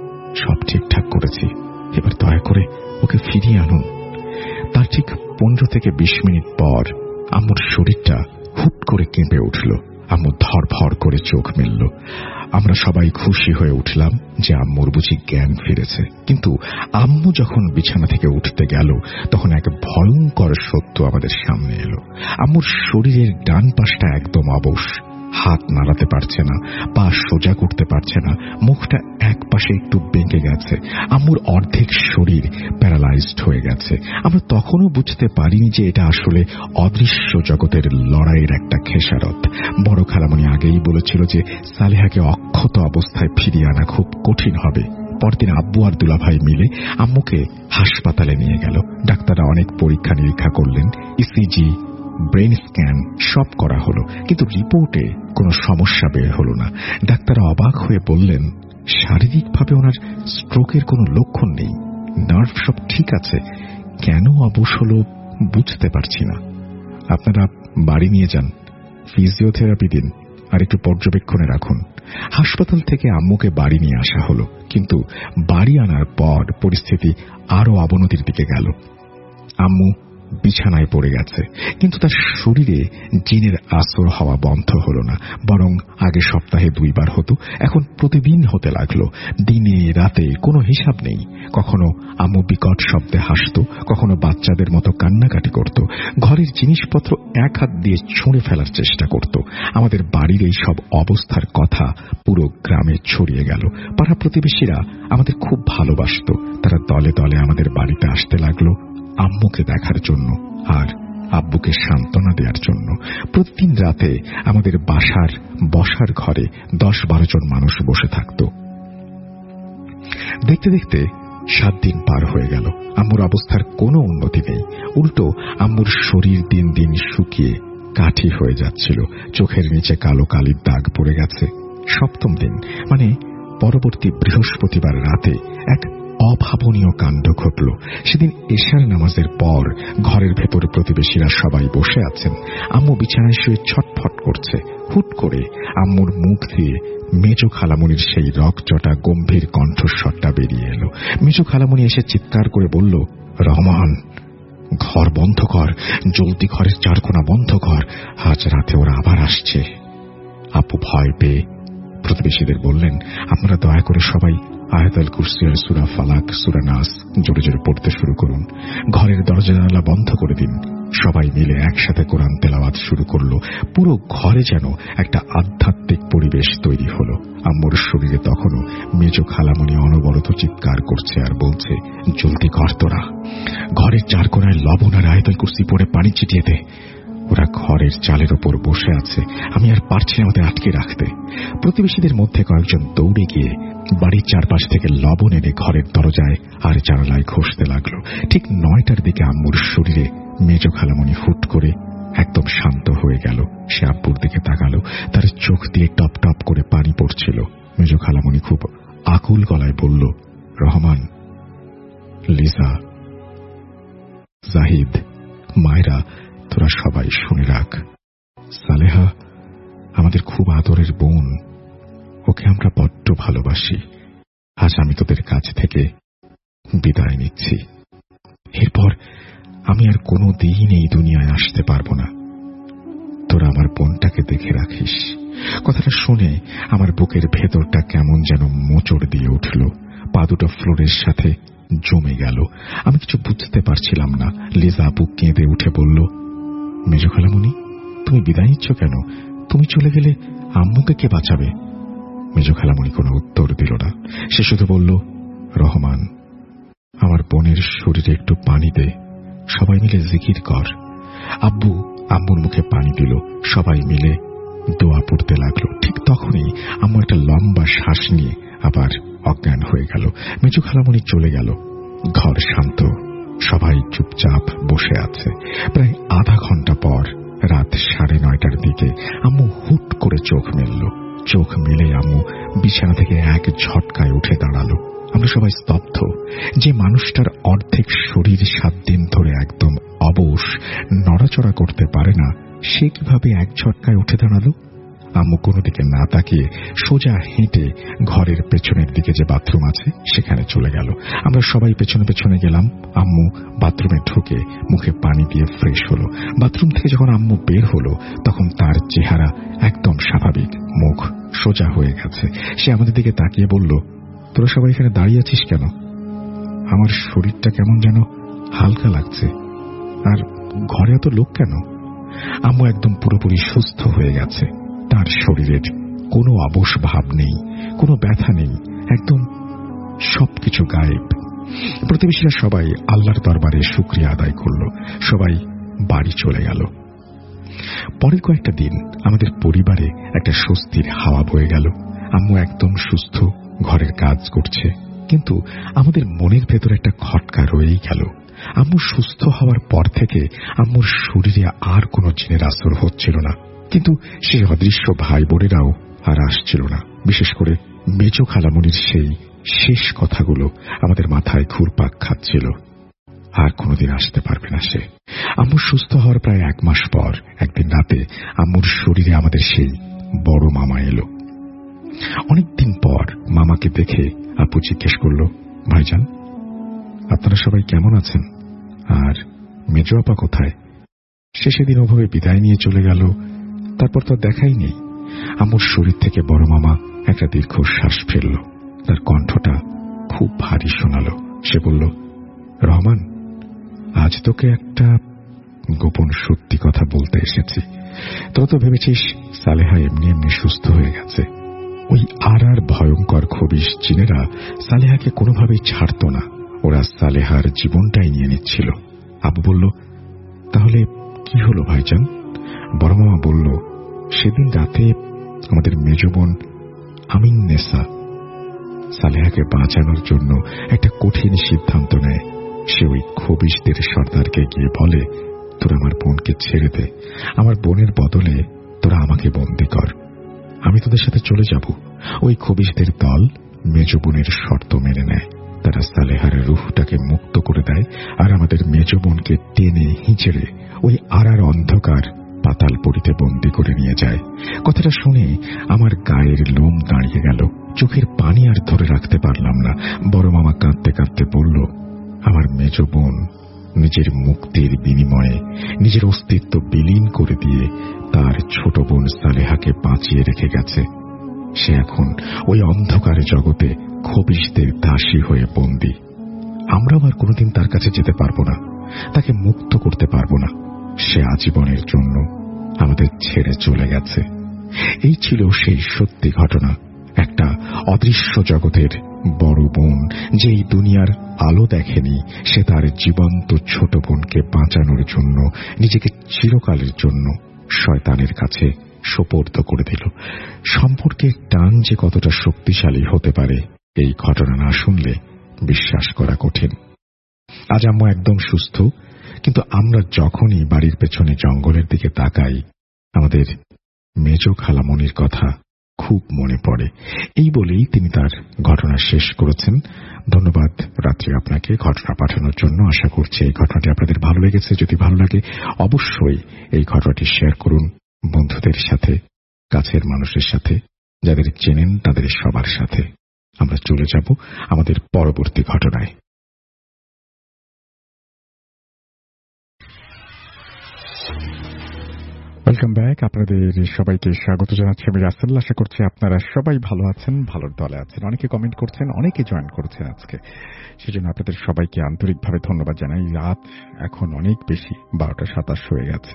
সব ঠিকঠাক করেছি, এবার দয়া করে ওকে ফিরিয়ে আনুন। তার ঠিক পনেরো থেকে বিশ মিনিট পর আম্মুর শরীরটা হুট করে কেঁপে উঠল। আম্মু ধরফর করে চোখ মেলল। আমরা সবাই খুশি হয়ে উঠলাম যে আম্মুর বুঝি জ্ঞান ফিরেছে। কিন্তু আম্মু যখন বিছানা থেকে উঠতে গেল তখন এক ভয়ঙ্কর সত্য আমাদের সামনে এলো। আম্মুর শরীরের ডান পাশটা একদম অবশ, হাত নাড়াতে পারছে না, পা সোজা করতে পারছে না, মুখটা এক পাশে একটু বেঁকে গেছে। আম্মুর অর্ধেক শরীর প্যারালাইজড হয়ে গেছে। আমরা তখনও বুঝতে পারিনি যে এটা আসলে অদৃশ্য জগতের লড়াইয়ের একটা খেসারত। বড় খালামণি আগেই বলেছিল যে সালেহাকে অক্ষত অবস্থায় ফিরিয়ে আনা খুব কঠিন হবে। পরদিন আব্বু আর দুলাভাই মিলে আম্মুকে হাসপাতালে নিয়ে গেল। ডাক্তাররা অনেক পরীক্ষা নিরীক্ষা করলেন, ইসিজি, ব্রেন স্ক্যান সব করা হলো, কিন্তু রিপোর্টে কোনো সমস্যা বের হলো না। ডাক্তাররা অবাক হয়ে বললেন, শারীরিকভাবে ওনার স্ট্রোকের কোনো লক্ষণ নেই, নার্ভ সব ঠিক আছে, কেন অবশ হলো বুঝতে পারছি না। আপনারা বাড়ি নিয়ে যান, ফিজিওথেরাপি দিন আর একটু পর্যবেক্ষণে রাখুন। হাসপাতাল থেকে আম্মুকে বাড়ি নিয়ে আসা হলো, কিন্তু বাড়ি আনার পর পরিস্থিতি আরো অবনতির দিকে গেল। আম্মু বিছানায় পড়ে গেছে, কিন্তু তার শরীরে জিনের আসর হওয়া বন্ধ হলো না, বরং আগে সপ্তাহে দুইবার হতো, এখন প্রতিদিন হতে লাগলো। দিনে রাতে কোনো হিসাব নেই। কখনো আম্মু বিকট শব্দে হাসত, কখনো বাচ্চাদের মতো কান্নাকাটি করত, ঘরের জিনিসপত্র এক হাত দিয়ে ছুঁড়ে ফেলার চেষ্টা করত। আমাদের বাড়ির এই সব অবস্থার কথা পুরো গ্রামে ছড়িয়ে গেল। পাড়া প্রতিবেশীরা আমাদের খুব ভালোবাসত। তারা দলে দলে আমাদের বাড়িতে আসতে লাগলো আম্মুকে দেখার জন্য আর আব্বুকে সান্ত্বনা দেওয়ার জন্য। প্রতিদিন রাতে আমাদের বাসার বসার ঘরে দশ বারো জন মানুষ বসে থাকত। দেখতে দেখতে সাত দিন পার হয়ে গেল। আম্মুর অবস্থার কোনো উন্নতি নেই, উল্টো আম্মুর শরীর দিন দিন শুকিয়ে কাঠি হয়ে যাচ্ছিল, চোখের নিচে কালো কালির দাগ পড়ে গেছে। সপ্তম দিন মানে পরবর্তী বৃহস্পতিবার রাতে এক অভাবনীয় কাণ্ড ঘটল। সেদিন এশার নামাজের পর ঘরের ভেতরে প্রতিবেশীরা সবাই বসে আছেন। আম্মু বিছানায় শুয়ে ছটফট করছে। হুট করে আম্মুর মুখ দিয়ে মেজো খালামণির সেই রকচটা গম্ভীর কণ্ঠস্বরটা বেরিয়ে এলো। মেজো খালামণি এসে চিৎকার করে বলল, রহমান, ঘর বন্ধ কর, জলদি ঘরের চারকোনা বন্ধ কর, আজ রাতে ওরা আবার আসছে। আপু ভয় পেয়ে প্রতিবেশীদের বললেন, আপনারা দয়া করে সবাই আয়াতুল কুরসি আর সূরা ফালাক, সূরা নাস জোরে জোরে পড়তে শুরু করুন, ঘরের দরজা জানালা বন্ধ করে দিন। সবাই মিলে একসাথে কোরআন তেলাওয়াত শুরু করলো। পুরো ঘরে যেন একটা আধ্যাত্মিক পরিবেশ তৈরি হলো। আম্মুর শরীরে তখনও মেজো খালামণি অনবরত চিৎকার করছে আর বলছে, জলদি কর তোরা, ঘরের চার কোণায় লবণ আর আয়াতুল কুরসি পড়ে পানি ছিটিয়ে দে। ওরা ঘরের চালের ওপর বসে আছে। আমি আর পারছি না ওদের আটকে রাখতে। প্রতিবেশীদের মধ্যে কয়েকজন দৌড়ে গিয়ে বাড়ির চারপাশ থেকে লবণ এনে ঘরের দরজায় আর জানালায় ঘষতে লাগলো। ঠিক নয়টার দিকে আম্মুর শরীরে মেজ খালামণি হুট করে একদম শান্ত হয়ে গেল। সে আব্বুর দিকে তাকালো। তার চোখ দিয়ে টপ টপ করে পানি পড়ছিল। মেজ খালামণি খুব আকুল গলায় বলল, রহমান, লিজা, জাহিদ, মায়েরা, তোরা সবাই শুনে রাখ, সালেহা আমাদের খুব আদরের বোন। ওকে আমরা বড্ড ভালোবাসি। আজ আমি তোদের কাছ থেকে বিদায় নিচ্ছি। এরপর আমি আর কোনো দিন এই দুনিয়ায় আসতে পারবো না। তোরা আমার বোনটাকে দেখে রাখিস। কথাটা শুনে আমার বুকের ভেতরটা কেমন যেন মোচড় দিয়ে উঠল। পা দুটো ফ্লোরের সাথে জমে গেল। আমি কিছু বুঝতে পারছিলাম না। লিজা বুক কেঁদে উঠে বলল, মেজ খালামণি, তুমি বিদায় নিচ্ছ কেন? তুমি চলে গেলে আম্মুকে কে বাঁচাবে? মেজ খালামণি কোনো উত্তর দিল না। সে শুধু বলল, রহমান, আমার বোনের শরীরে একটু পানি দে, সবাই মিলে জিকির কর। আব্বু আম্মুর মুখে পানি দিল। সবাই মিলে দোয়া পড়তে লাগলো। ঠিক তখনই আম্মু একটা লম্বা শ্বাস নিয়ে আবার অজ্ঞান হয়ে গেল। মেজ খালামণি চলে গেল। ঘর শান্ত, সবাই চুপচাপ বসে আছে। প্রায় আধা ঘন্টা পর রাত সাড়ে নয়টার দিকে আম্মু হুট করে চোখ মেলল। চোখ মেলে আম্মু বিছানা থেকে এক ঝটকায় উঠে দাঁড়ালো। আমরা সবাই স্তব্ধ। যে মানুষটার অর্ধেক শরীর সাত দিন ধরে একদম অবশ, নড়াচড়া করতে পারে না, সে কিভাবে এক ঝটকায় উঠে দাঁড়ালো? আম্মু কোনো দিকে না তাকিয়ে সোজা হেঁটে ঘরের পেছনের দিকে যে বাথরুম আছে সেখানে চলে গেল। আমরা সবাই পেছনে পেছনে গেলাম। আম্মু বাথরুমে ঢুকে মুখে পানি দিয়ে ফ্রেশ হলো। বাথরুম থেকে যখন আম্মু বের হলো তখন তার চেহারা একদম স্বাভাবিক, মুখ সোজা হয়ে গেছে। সে আমাদের দিকে তাকিয়ে বলল, তোরা সবাই এখানে দাঁড়িয়ে আছিস কেন? আমার শরীরটা কেমন যেন হালকা লাগছে। আর ঘরে এত লোক কেন? আম্মু একদম পুরোপুরি সুস্থ হয়ে গেছে। তার শরীরের কোনো অবশ ভাব নেই, কোনো ব্যথা নেই, একদম সবকিছু গায়েব। প্রতিবেশীরা সবাই আল্লাহর দরবারে শুকরিয়া আদায় করল। সবাই বাড়ি চলে গেল। পরের কয়েকটা দিন আমাদের পরিবারে একটা স্বস্তির হাওয়া বয়ে গেল। আম্মু একদম সুস্থ, ঘরের কাজ করছে। কিন্তু আমাদের মনের ভেতর একটা খটকা রয়েই গেল। আম্মু সুস্থ হওয়ার পর থেকে আম্মুর শরীরে আর কোনো জিনের আসর হচ্ছিল না। কিন্তু সেই অদৃশ্য ভাই বোনেরাও আর আসছিল না। বিশেষ করে মেজ খালামণির সেই শেষ কথাগুলো আমাদের মাথায় ঘুরপাক খাচ্ছিল। আর কোনোদিন আসতে পারবে না সে। আম্মুর সুস্থ হওয়ার প্রায় এক মাস পর একদিন রাতে আম্মুর শরীরে আমাদের সেই বড় মামা এলো। অনেকদিন পর মামাকে দেখে আপু জিজ্ঞেস করল, ভাইজান, আপনারা সবাই কেমন আছেন? আর মেজ আপা কোথায়? সে সেদিন ওভাবে বিদায় নিয়ে চলে গেল। তারপর তো দেখাই নেই। আম্মুর শরীর থেকে বড় মামা একটা দীর্ঘ শ্বাস ফেলল। তার কণ্ঠটা খুব ভারী শোনালো। সে বলল, রহমান, আজ তোকে একটা গোপন সত্যি কথা বলতে এসেছি। তোরা তো ভেবেছিস সালেহা এমনি এমনি সুস্থ হয়ে গেছে। ওই আর আর ভয়ঙ্কর খবিশ জিনেরা সালেহাকে কোনোভাবেই ছাড়ত না। ওরা সালেহার জীবনটাই নিয়ে নিচ্ছিল। আবু বলল, তাহলে কি হলো ভাইজান? বড় মামা বলল, সেদিন রাতে আমাদের মেজ বোন আমিন নেসা সালেহাকে বাঁচানোর জন্য একটা কঠিন সিদ্ধান্ত নেয়। সে ওই খবিশদের সর্দারকে গিয়ে বলে, তোরা আমার বোনকে ছেড়ে দে, আমার বোনের বদলে তোরা আমাকে বন্দী কর, আমি তোদের সাথে চলে যাব। ওই খবিশদের দল মেজ বোনের শর্ত মেনে নেয়। তারা সালেহার রুহটাকে মুক্ত করে দেয় আর আমাদের মেজ বোনকে টেনে হিঁচড়ে ওই আড়ার অন্ধকার পাতালপুরীতে বন্দী করে নিয়ে যায়। কথাটা শুনে আমার গায়ের লোম দাঁড়িয়ে গেল। চোখের পানি আর ধরে রাখতে পারলাম না। বড় মামা কাঁদতে কাঁদতে বলল, আমার মেজ বোন নিজের মুক্তির বিনিময়ে নিজের অস্তিত্ব বিলীন করে দিয়ে তার ছোট বোন সালেহাকে বাঁচিয়ে রেখে গেছে। সে এখন ওই অন্ধকার জগতে খবিশদের দাসী হয়ে বন্দী। আমরা আর কোনোদিন তার কাছে যেতে পারবো না, তাকে মুক্ত করতে পারবো না। সে আজীবনের জন্য আমাদের ছেড়ে চলে গেছে। এই ছিল সেই সত্যি ঘটনা। একটা অদৃশ্য জগতের বড় বোন, যেই দুনিয়ার আলো দেখেনি, সে তার জীবন্ত ছোট বোনকে বাঁচানোর জন্য নিজেকে চিরকালের জন্য শয়তানের কাছে সোপর্দ করে দিল। সম্পর্কের টান যে কতটা শক্তিশালী হতে পারে এই ঘটনা না শুনলে বিশ্বাস করা কঠিন। আজ আম্মু একদম সুস্থ, কিন্তু আমরা যখনই বাড়ির পেছনে জঙ্গলের দিকে তাকাই আমাদের মেজ খালামণির কথা খুব মনে পড়ে। এই বলেই তিনি তার ঘটনা শেষ করেছেন। ধন্যবাদ রাত্রি আপনাকে ঘটনা পাঠানোর জন্য। আশা করছি এই ঘটনাটি আপনাদের ভালো লেগেছে। যদি ভালো লাগে অবশ্যই এই ঘটনাটি শেয়ার করুন বন্ধুদের সাথে, কাছের মানুষের সাথে, যাদের চেনেন তাদের সবার সাথে। আমরা চলে যাব আমাদের পরবর্তী ঘটনায়। Welcome back. আপনাদের সবাইকে স্বাগত জানাচ্ছি আমি রাসেল। আশা করছি আপনারা সবাই ভালো আছেন, ভালোর দলে আছেন। অনেকে কমেন্ট করছেন, অনেকে জয়েন করেছেন আজকে, সেজন্য আপনাদের সবাইকে আন্তরিকভাবে ধন্যবাদ জানাই। রাত এখন অনেক বেশি, বারোটা সাতাশ হয়ে গেছে।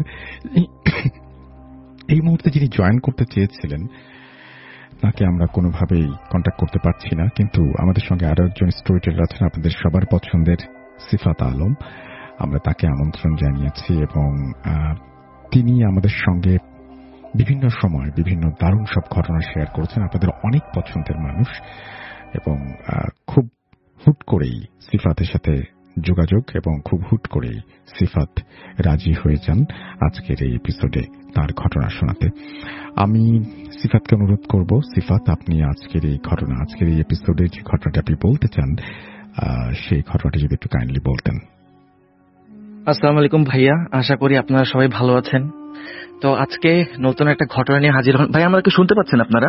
এই মুহূর্তে যিনি জয়েন করতে চেয়েছিলেন তাকে আমরা কোনোভাবেই কন্ট্যাক্ট করতে পারছি না, কিন্তু আমাদের সঙ্গে আরো একজন স্টোরি টেলার আছেন আপনাদের সবার পছন্দের সিফাত আলম। আমরা তাকে আমন্ত্রণ জানিয়েছি এবং তিনি আমাদের সঙ্গে বিভিন্ন সময় বিভিন্ন দারুণ সব ঘটনা শেয়ার করেছেন। আপনাদের অনেক পছন্দের মানুষ এবং খুব হুট করেই সিফাতের সাথে যোগাযোগ এবং খুব হুট করেই সিফাত রাজি হয়ে যান আজকের এই এপিসোডে তার ঘটনা শোনাতে। আমি সিফাতকে অনুরোধ করব, সিফাত আপনি আজকের এই ঘটনা, আজকের এই এপিসোডে যে ঘটনাটা আপনি বলতে চান সেই ঘটনাটি যদি একটু কাইন্ডলি বলতেন। আসসালামু আলাইকুম ভাইয়া, আশা করি আপনারা সবাই ভালো আছেন। তো আজকে নতুন একটা ঘটনা নিয়ে হাজির হন। ভাই আমাকে শুনতে পাচ্ছেন আপনারা?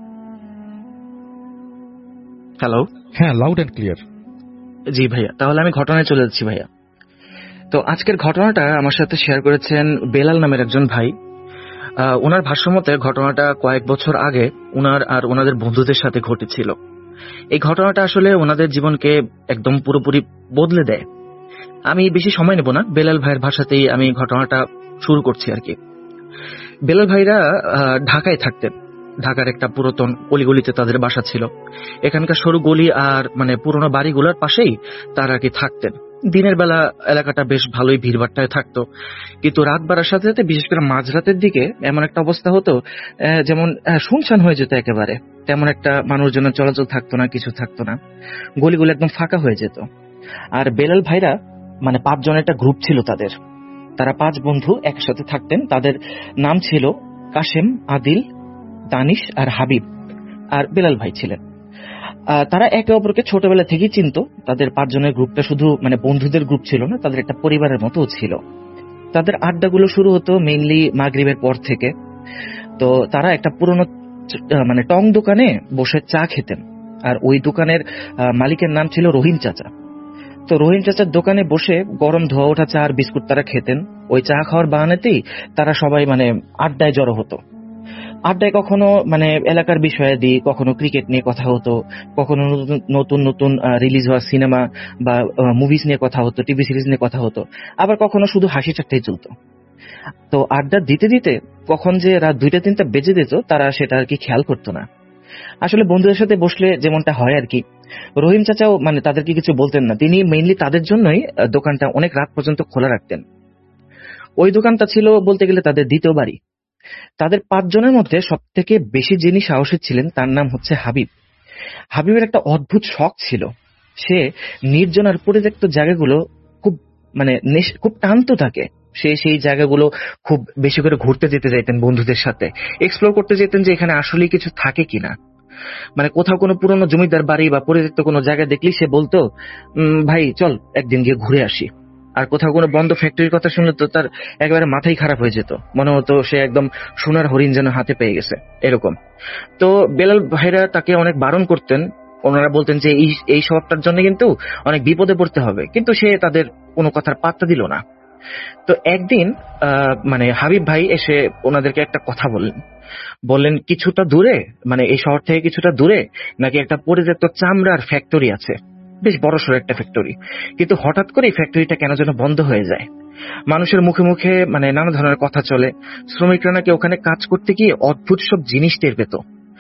হ্যালো। হ্যাঁ, লাউড এন্ড ক্লিয়ার। জি ভাইয়া, তাহলে আমি ঘটনায় চলে যাচ্ছি ভাইয়া। তো আজকের ঘটনাটা আমার সাথে শেয়ার করেছেন বেলাল নামের একজন ভাই। ওনার ভাষ্যমতে ঘটনাটা কয়েক বছর আগে ওনার আর ওনাদের বন্ধুদের সাথে ঘটেছিল। এই ঘটনাটা আসলে ওনাদের জীবনকে একদম পুরোপুরি বদলে দেয়। আমি বেশি সময় নেব না, বেলাল ভাইয়ের ভাষাতেই আমি ঘটনাটা শুরু করছি আর কি। বেলাল ভাইরা ঢাকায় থাকতেন। ঢাকার একটা পুরাতন অলিগলিতে তাদের বাসা ছিল। এখানকার সরু গলি আর মানে পুরোনো বাড়িগুলোর পাশেই তারা আর কি থাকতেন। দিনের বেলা এলাকাটা বেশ ভালোই ভিড়ভাট্টায় থাকতো, কিন্তু রাত বাড়ার সাথে সাথে বিশেষ করে মাঝরাতের দিকে এমন একটা অবস্থা হতো যেমন শুনশান হয়ে যেত একেবারে। তেমন একটা মানুষজনের চলাচল থাকতো না, কিছু থাকতো না, গলিগুলো একদম ফাঁকা হয়ে যেত। আর বেলাল ভাইরা মানে পাঁচজন একটা গ্রুপ ছিল তাদের। তারা পাঁচ বন্ধু একসাথে থাকতেন। তাদের নাম ছিল কাশেম, আদিল, দানিশ আর হাবিব, আর বেলাল ভাই ছিলেন। তারা একে অপরকে ছোটবেলা থেকেই চিনতো। তাদের পাঁচজনের গ্রুপটা শুধু মানে বন্ধুদের গ্রুপ ছিল না, তাদের একটা পরিবারের মতো ছিল। তাদের আড্ডাগুলো শুরু হতো মেইনলি মাগরিবের পর থেকে। তো তারা একটা পুরনো মানে টং দোকানে বসে চা খেতেন, আর ওই দোকানের মালিকের নাম ছিল রহিম চাচা। তো রহিম চাচার দোকানে বসে গরম ধোয়া ওঠা চা আর বিস্কুট তারা খেতেন। ওই চা খাওয়ার বাহানেতেই তারা সবাই মানে আড্ডায় জড়ো হতো। আড্ডায় কখনো মানে এলাকার বিষয়ে দিয়ে, কখনো ক্রিকেট নিয়ে কথা হতো, কখনো নতুন নতুন রিলিজ হওয়া সিনেমা বা মুভিজ নিয়ে কথা হতো, টিভি সিরিজ নিয়ে কথা হতো, আবার কখনো শুধু হাসি ঠাট্টাই চলতো। তো আড্ডা দিতে দিতে কখন যে রাত দুইটা তিনটা বেজে দিত তারা সেটা আর কি খেয়াল করতো না। আসলে বন্ধুদের সাথে বসলে যেমনটা হয় আর কি, রহিম চাচাও মানে তাদেরকে কিছু বলতেন না। তিনি মেইনলি তাদের জন্যই দোকানটা অনেক রাত পর্যন্ত খোলা রাখতেন। ওই দোকানটা ছিল বলতে গেলে তাদের দ্বিতীয় বাড়ি। তাদের পাঁচজনের মধ্যে সব থেকে বেশি যিনি সাহসী ছিলেন তার নাম হচ্ছে হাবিব। হাবিবের একটা অদ্ভুত শখ ছিল, সে নির্জন আর পরিত্যক্ত জায়গাগুলো খুব মানে খুব টানতো থাকে। সে সেই জায়গাগুলো খুব বেশি করে ঘুরতে যেতে চাইতেন, বন্ধুদের সাথে এক্সপ্লোর করতে যেতেন যে এখানে আসলে কিছু থাকে কিনা। মানে কোথাও কোনো পুরনো জমিদার বাড়ি বা পরিত্যক্ত কোনো জায়গা দেখলি সে বলতো, ভাই চল একদিন গিয়ে ঘুরে আসি। আর কোথাও কোনো বন্ধ ফ্যাক্টরির কথা শুনলে তো তার একেবারে মাথাই খারাপ হয়ে যেত, মনে হতো সে একদম সোনার হরিণ যেন হাতে পেয়ে গেছে এরকম। তো বেলাল ভাইরা তাকে অনেক বারণ করতেন। ওনারা বলতেন যে এই এই স্বভাবটার জন্য কিন্তু অনেক বিপদে পড়তে হবে, কিন্তু সে তাদের কোনো কথার পাত্তা দিল না। তো একদিন আহ মানে হাবিব ভাই এসে ওনাদেরকে একটা কথা বললেন। বললেন কিছুটা দূরে, মানে এই শহর থেকে কিছুটা দূরে নাকি একটা পরিত্যক্ত চামড়ার ফ্যাক্টরি আছে, বেশ বড়সড় একটা ফ্যাক্টরি। কিন্তু হঠাৎ করে এই ফ্যাক্টরিটা কেন যেন বন্ধ হয়ে যায়। মানুষের মুখে মুখে মানে নানা ধরনের কথা চলে। শ্রমিকরা নাকি ওখানে কাজ করতে গিয়ে অদ্ভুত সব জিনিস টের পেত।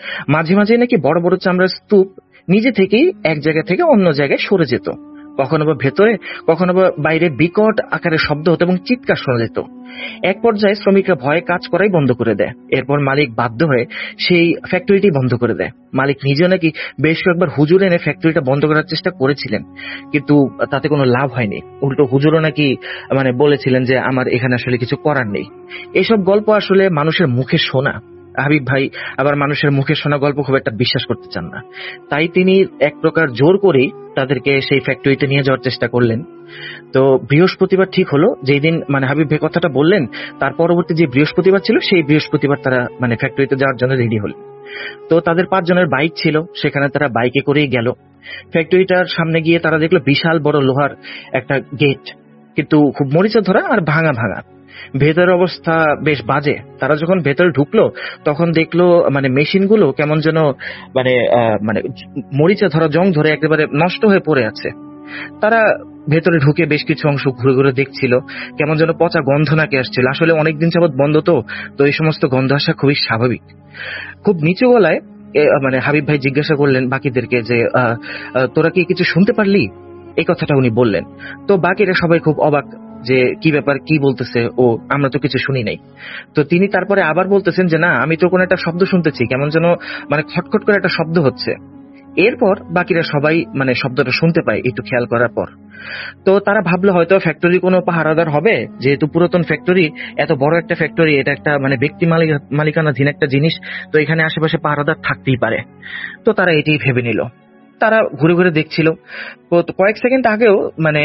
মাঝে মাঝে নাকি বড় বড় চামড়ার স্তূপ নিজে থেকেই এক জায়গা থেকে অন্য জায়গায় সরে যেত। কখনো বা ভেতরে, কখনো বা বাইরে বিকট আকারে শব্দ হতো এবং চিৎকার শোনা যেত। এক পর্যায়ে শ্রমিকরা ভয়ে কাজ করাই বন্ধ করে দেয়। এরপর মালিক বাধ্য হয়ে সেই ফ্যাক্টরিটি বন্ধ করে দেয়। মালিক নিজেও নাকি বেশ কয়েকবার হুজুর এনে ফ্যাক্টরিটা বন্ধ করার চেষ্টা করেছিলেন, কিন্তু তাতে কোনো লাভ হয়নি। উল্টো হুজুরও নাকি মানে বলেছিলেন যে আমার এখানে আসলে কিছু করার নেই। এসব গল্প আসলে মানুষের মুখে শোনা। হাবিব ভাই আবার মানুষের মুখে শোনা গল্প খুব একটা বিশ্বাস করতে চান না, তাই তিনি এক প্রকার জোর করেই তাদেরকে সেই ফ্যাক্টরিতে নিয়ে যাওয়ার চেষ্টা করলেন। তো বৃহস্পতিবার ঠিক হলো, যেই দিন মানে হাবিব ভাই কথাটা বললেন, তার পরবর্তী যে বৃহস্পতিবার ছিল সেই বৃহস্পতিবার তারা মানে ফ্যাক্টরিতে যাওয়ার জন্য রেডি হলেন। তো তাদের পাঁচজনের বাইক ছিল, সেখানে তারা বাইকে করেই গেল। ফ্যাক্টরিটার সামনে গিয়ে তারা দেখলো বিশাল বড় লোহার একটা গেট, কিন্তু খুব মরিচা ধরা আর ভাঙা ভাঙা। ভেতরের অবস্থা বেশ বাজে। তারা যখন ভেতরে ঢুকলো তখন দেখলো মানে মেশিনগুলো কেমন যেন মানে মানে মরিচা ধরা, জং ধরে একেবারে নষ্ট হয়ে পড়ে আছে। তারা ভেতরে ঢুকে বেশ কিছু অংশ ঘুরে ঘুরে দেখছিল, কেমন যেন পচা গন্ধ নাকি আসছিল। আসলে অনেকদিন যাবৎ বন্ধ, তো তো এই সমস্ত গন্ধ আসা খুবই স্বাভাবিক। খুব নিচু গলায় মানে হাবিব ভাই জিজ্ঞাসা করলেন বাকিদেরকে যে তোরা কি কিছু শুনতে পারলি, এই কথাটা উনি বললেন। তো বাকিরা সবাই খুব অবাক যে কি ব্যাপার, কি বলতেছে ও, আমরা তো কিছু শুনি নাই। তো তিনি তারপরে আবার বলতেছেন যে না, আমি তো কোনো একটা শব্দ শুনতেছি, কেমন যেন মানে খটখট করে একটা শব্দ হচ্ছে। এরপর বাকিরা সবাই মানে শব্দটা শুনতে পায় একটু খেয়াল করার পর। তো তারা ভাবলো হয়তো ফ্যাক্টরি কোনো পাহারাদার হবে, যেহেতু পুরাতন ফ্যাক্টরি, এত বড় একটা ফ্যাক্টরি, এটা একটা মানে ব্যক্তি মালিকানাধীন একটা জিনিস, তো এখানে আশেপাশে পাহারাদার থাকতেই পারে। তো তারা এটাই ভেবে নিল। তারা ঘুরে ঘুরে দেখছিল। কয়েক সেকেন্ড আগেও মানে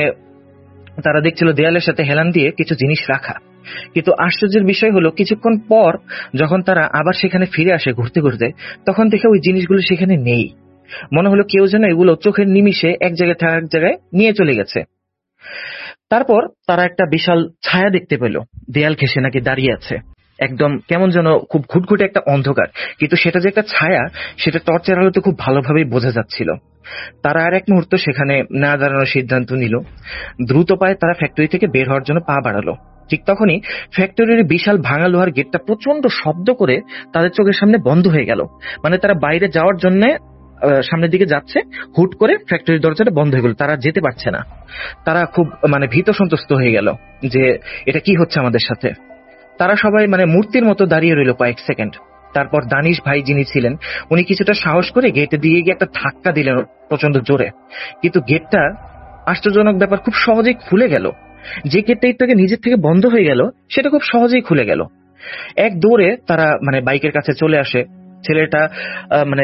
তারা দেখছিল দেয়ালের সাথে হেলান দিয়ে কিছু জিনিস রাখা, কিন্তু আশ্চর্যের বিষয় হলো কিছুক্ষণ পর যখন তারা আবার সেখানে ফিরে আসে ঘুরতে ঘুরতে, তখন দেখে ওই জিনিসগুলো সেখানে নেই। মনে হলো কেউ যেন এগুলো চোখের নিমিষে এক জায়গায় থেকে এক জায়গায় নিয়ে চলে গেছে। তারপর তারা একটা বিশাল ছায়া দেখতে পেল, দেয়াল ঘেঁষে নাকি দাঁড়িয়ে আছে। একদম কেমন যেন খুব ঘুটঘুটে একটা অন্ধকার, কিন্তু সেটা যে একটা ছায়া সেটা টর্চের আলোতে খুব ভালোভাবেই বোঝা যাচ্ছিল। তারা আর এক মুহূর্ত সেখানে না দাঁড়ানোর সিদ্ধান্ত নিল। দ্রুত পায়ে তারা ফ্যাক্টরি থেকে বের হওয়ার জন্য পা বাড়ালো। ঠিক তখনই ফ্যাক্টরির বিশাল ভাঙা লোহার গেটটা প্রচন্ড শব্দ করে তাদের চোখের সামনে বন্ধ হয়ে গেল। মানে তারা বাইরে যাওয়ার জন্য সামনের দিকে যাচ্ছে, হুট করে ফ্যাক্টরির দরজাটা বন্ধ হয়ে গেল, তারা যেতে পারছে না। তারা খুব মানে ভীত সন্ত্রস্ত হয়ে গেল যে এটা কি হচ্ছে আমাদের সাথে। তারা সবাই মানে মূর্তির মতো দাঁড়িয়ে রইল কয়েক সেকেন্ড। তারপর দানিশ ভাই যিনি ছিলেন উনি কিছুটা সাহস করে গেটে দিয়ে গিয়ে একটা ধাক্কা দিলেন প্রচন্ড জোরে, কিন্তু গেটটা আশ্চর্যজনক ব্যাপার খুব সহজেই খুলে গেল। যে গেটটা একটু আগে নিজের থেকে বন্ধ হয়ে গেল সেটা খুব সহজেই খুলে গেল। এক দৌড়ে তারা মানে বাইকের কাছে চলে আসে। ছেলেটা মানে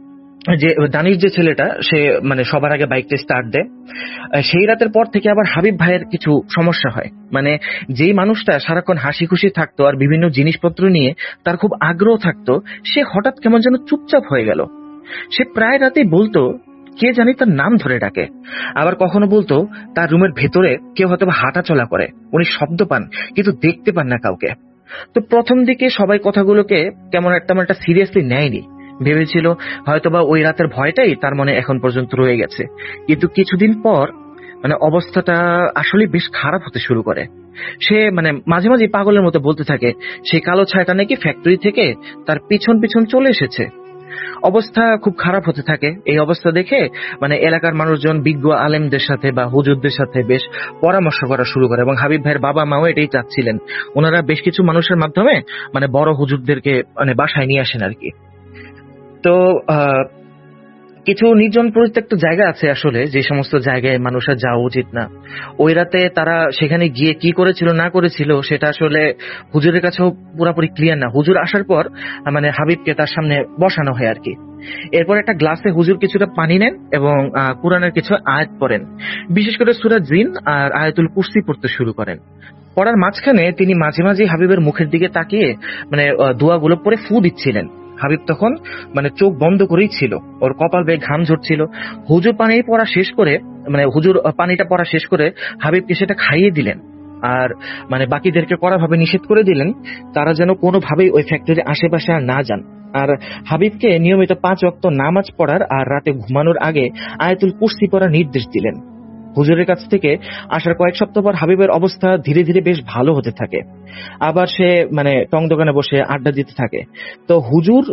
যে দানিশ যে ছেলেটা সে মানে সবার আগে বাইকটা স্টার্ট দেয়। সেই রাতের পর থেকে আবার হাবিব ভাইয়ের কিছু সমস্যা হয়। মানে যেই মানুষটা সারাক্ষণ হাসি খুশি থাকতো আর বিভিন্ন জিনিসপত্র নিয়ে তার খুব আগ্রহ থাকতো, সে হঠাৎ কেমন যেন চুপচাপ হয়ে গেল। সে প্রায় রাতেই বলতো কে জানি তার নাম ধরে ডাকে, আবার কখনো বলতো তার রুমের ভেতরে কেউ হয়তো হাঁটা চলা করে, উনি শব্দ পান কিন্তু দেখতে পান না কাউকে। তো প্রথম দিকে সবাই কথাগুলোকে কেমন একটা একটা সিরিয়াসলি নেয়নি, ভেবেছিল হয়তোবা ওই রাতের ভয়টাই তার মনে এখন পর্যন্ত রয়ে গেছে। কিন্তু কিছুদিন পর মানে অবস্থাটা আসলে বেশ খারাপ হতে শুরু করে। সে মানে মাঝে মাঝে পাগলের মতো বলতে থাকে সেই কালো ছায়াটা নাকি ফ্যাক্টরি থেকে তার পিছন পিছন চলে এসেছে। অবস্থা খুব খারাপ হতে থাকে। এই অবস্থা দেখে মানে এলাকার মানুষজন বিজ্ঞ আলেমদের সাথে বা হুজুরদের সাথে বেশ পরামর্শ করা শুরু করে, এবং হাবিব ভাইয়ের বাবা মাও এটাই চাচ্ছিলেন। ওনারা বেশ কিছু মানুষের মাধ্যমে মানে বড় হুজুরদেরকে মানে বাসায় নিয়ে আসেন আর কি। তো কিছু নির্জন পরিত্যক্ত জায়গা আছে আসলে যে সমস্ত জায়গায় মানুষের যাওয়া উচিত না। ওই রাতে তারা সেখানে গিয়ে কি করেছিল না করেছিল সেটা আসলে হুজুরের কাছেও পুরোপুরি ক্লিয়ার না। হুজুর আসার পর মানে হাবিবকে তার সামনে বসানো হয় আর কি। এরপর একটা গ্লাসে হুজুর কিছুটা পানি নেন এবং কুরআনের কিছু আয়াত পড়েন, বিশেষ করে সূরা জিন আর আয়াতুল কুরসি পড়তে শুরু করেন। পড়ার মাঝখানে তিনি মাঝে মাঝে হাবিবের মুখের দিকে তাকিয়ে মানে দোয়াগুলো পড়ে ফু দিচ্ছিলেন। হাবিব তখন মানে চোখ বন্ধ করেই ছিল, ওর কপাল বেয়ে ঘাম ঝরছিল। হুজুর পানি পড়া শেষ করে মানে হুজুর পানিটা পড়া শেষ করে হাবিবকে সেটা খাইয়ে দিলেন, আর মানে বাকিদেরকে কড়াভাবে নিষেধ করে দিলেন তারা যেন কোনোভাবেই ওই ফ্যাক্টরির আশেপাশে আর না যান। আর হাবিবকে নিয়মিত পাঁচ ওয়াক্ত নামাজ পড়ার আর রাতে ঘুমানোর আগে আয়াতুল কুরসি পড়ার নির্দেশ দিলেন। হুজুরের কাছ থেকে আসার কয়েক সপ্তাহ পর হাবিবের অবস্থা ধীরে ধীরে বেশ ভালো হতে থাকে। আবার সে মানে টং দোকানে বসে আড্ডা দিতে থাকে। তো হুজুর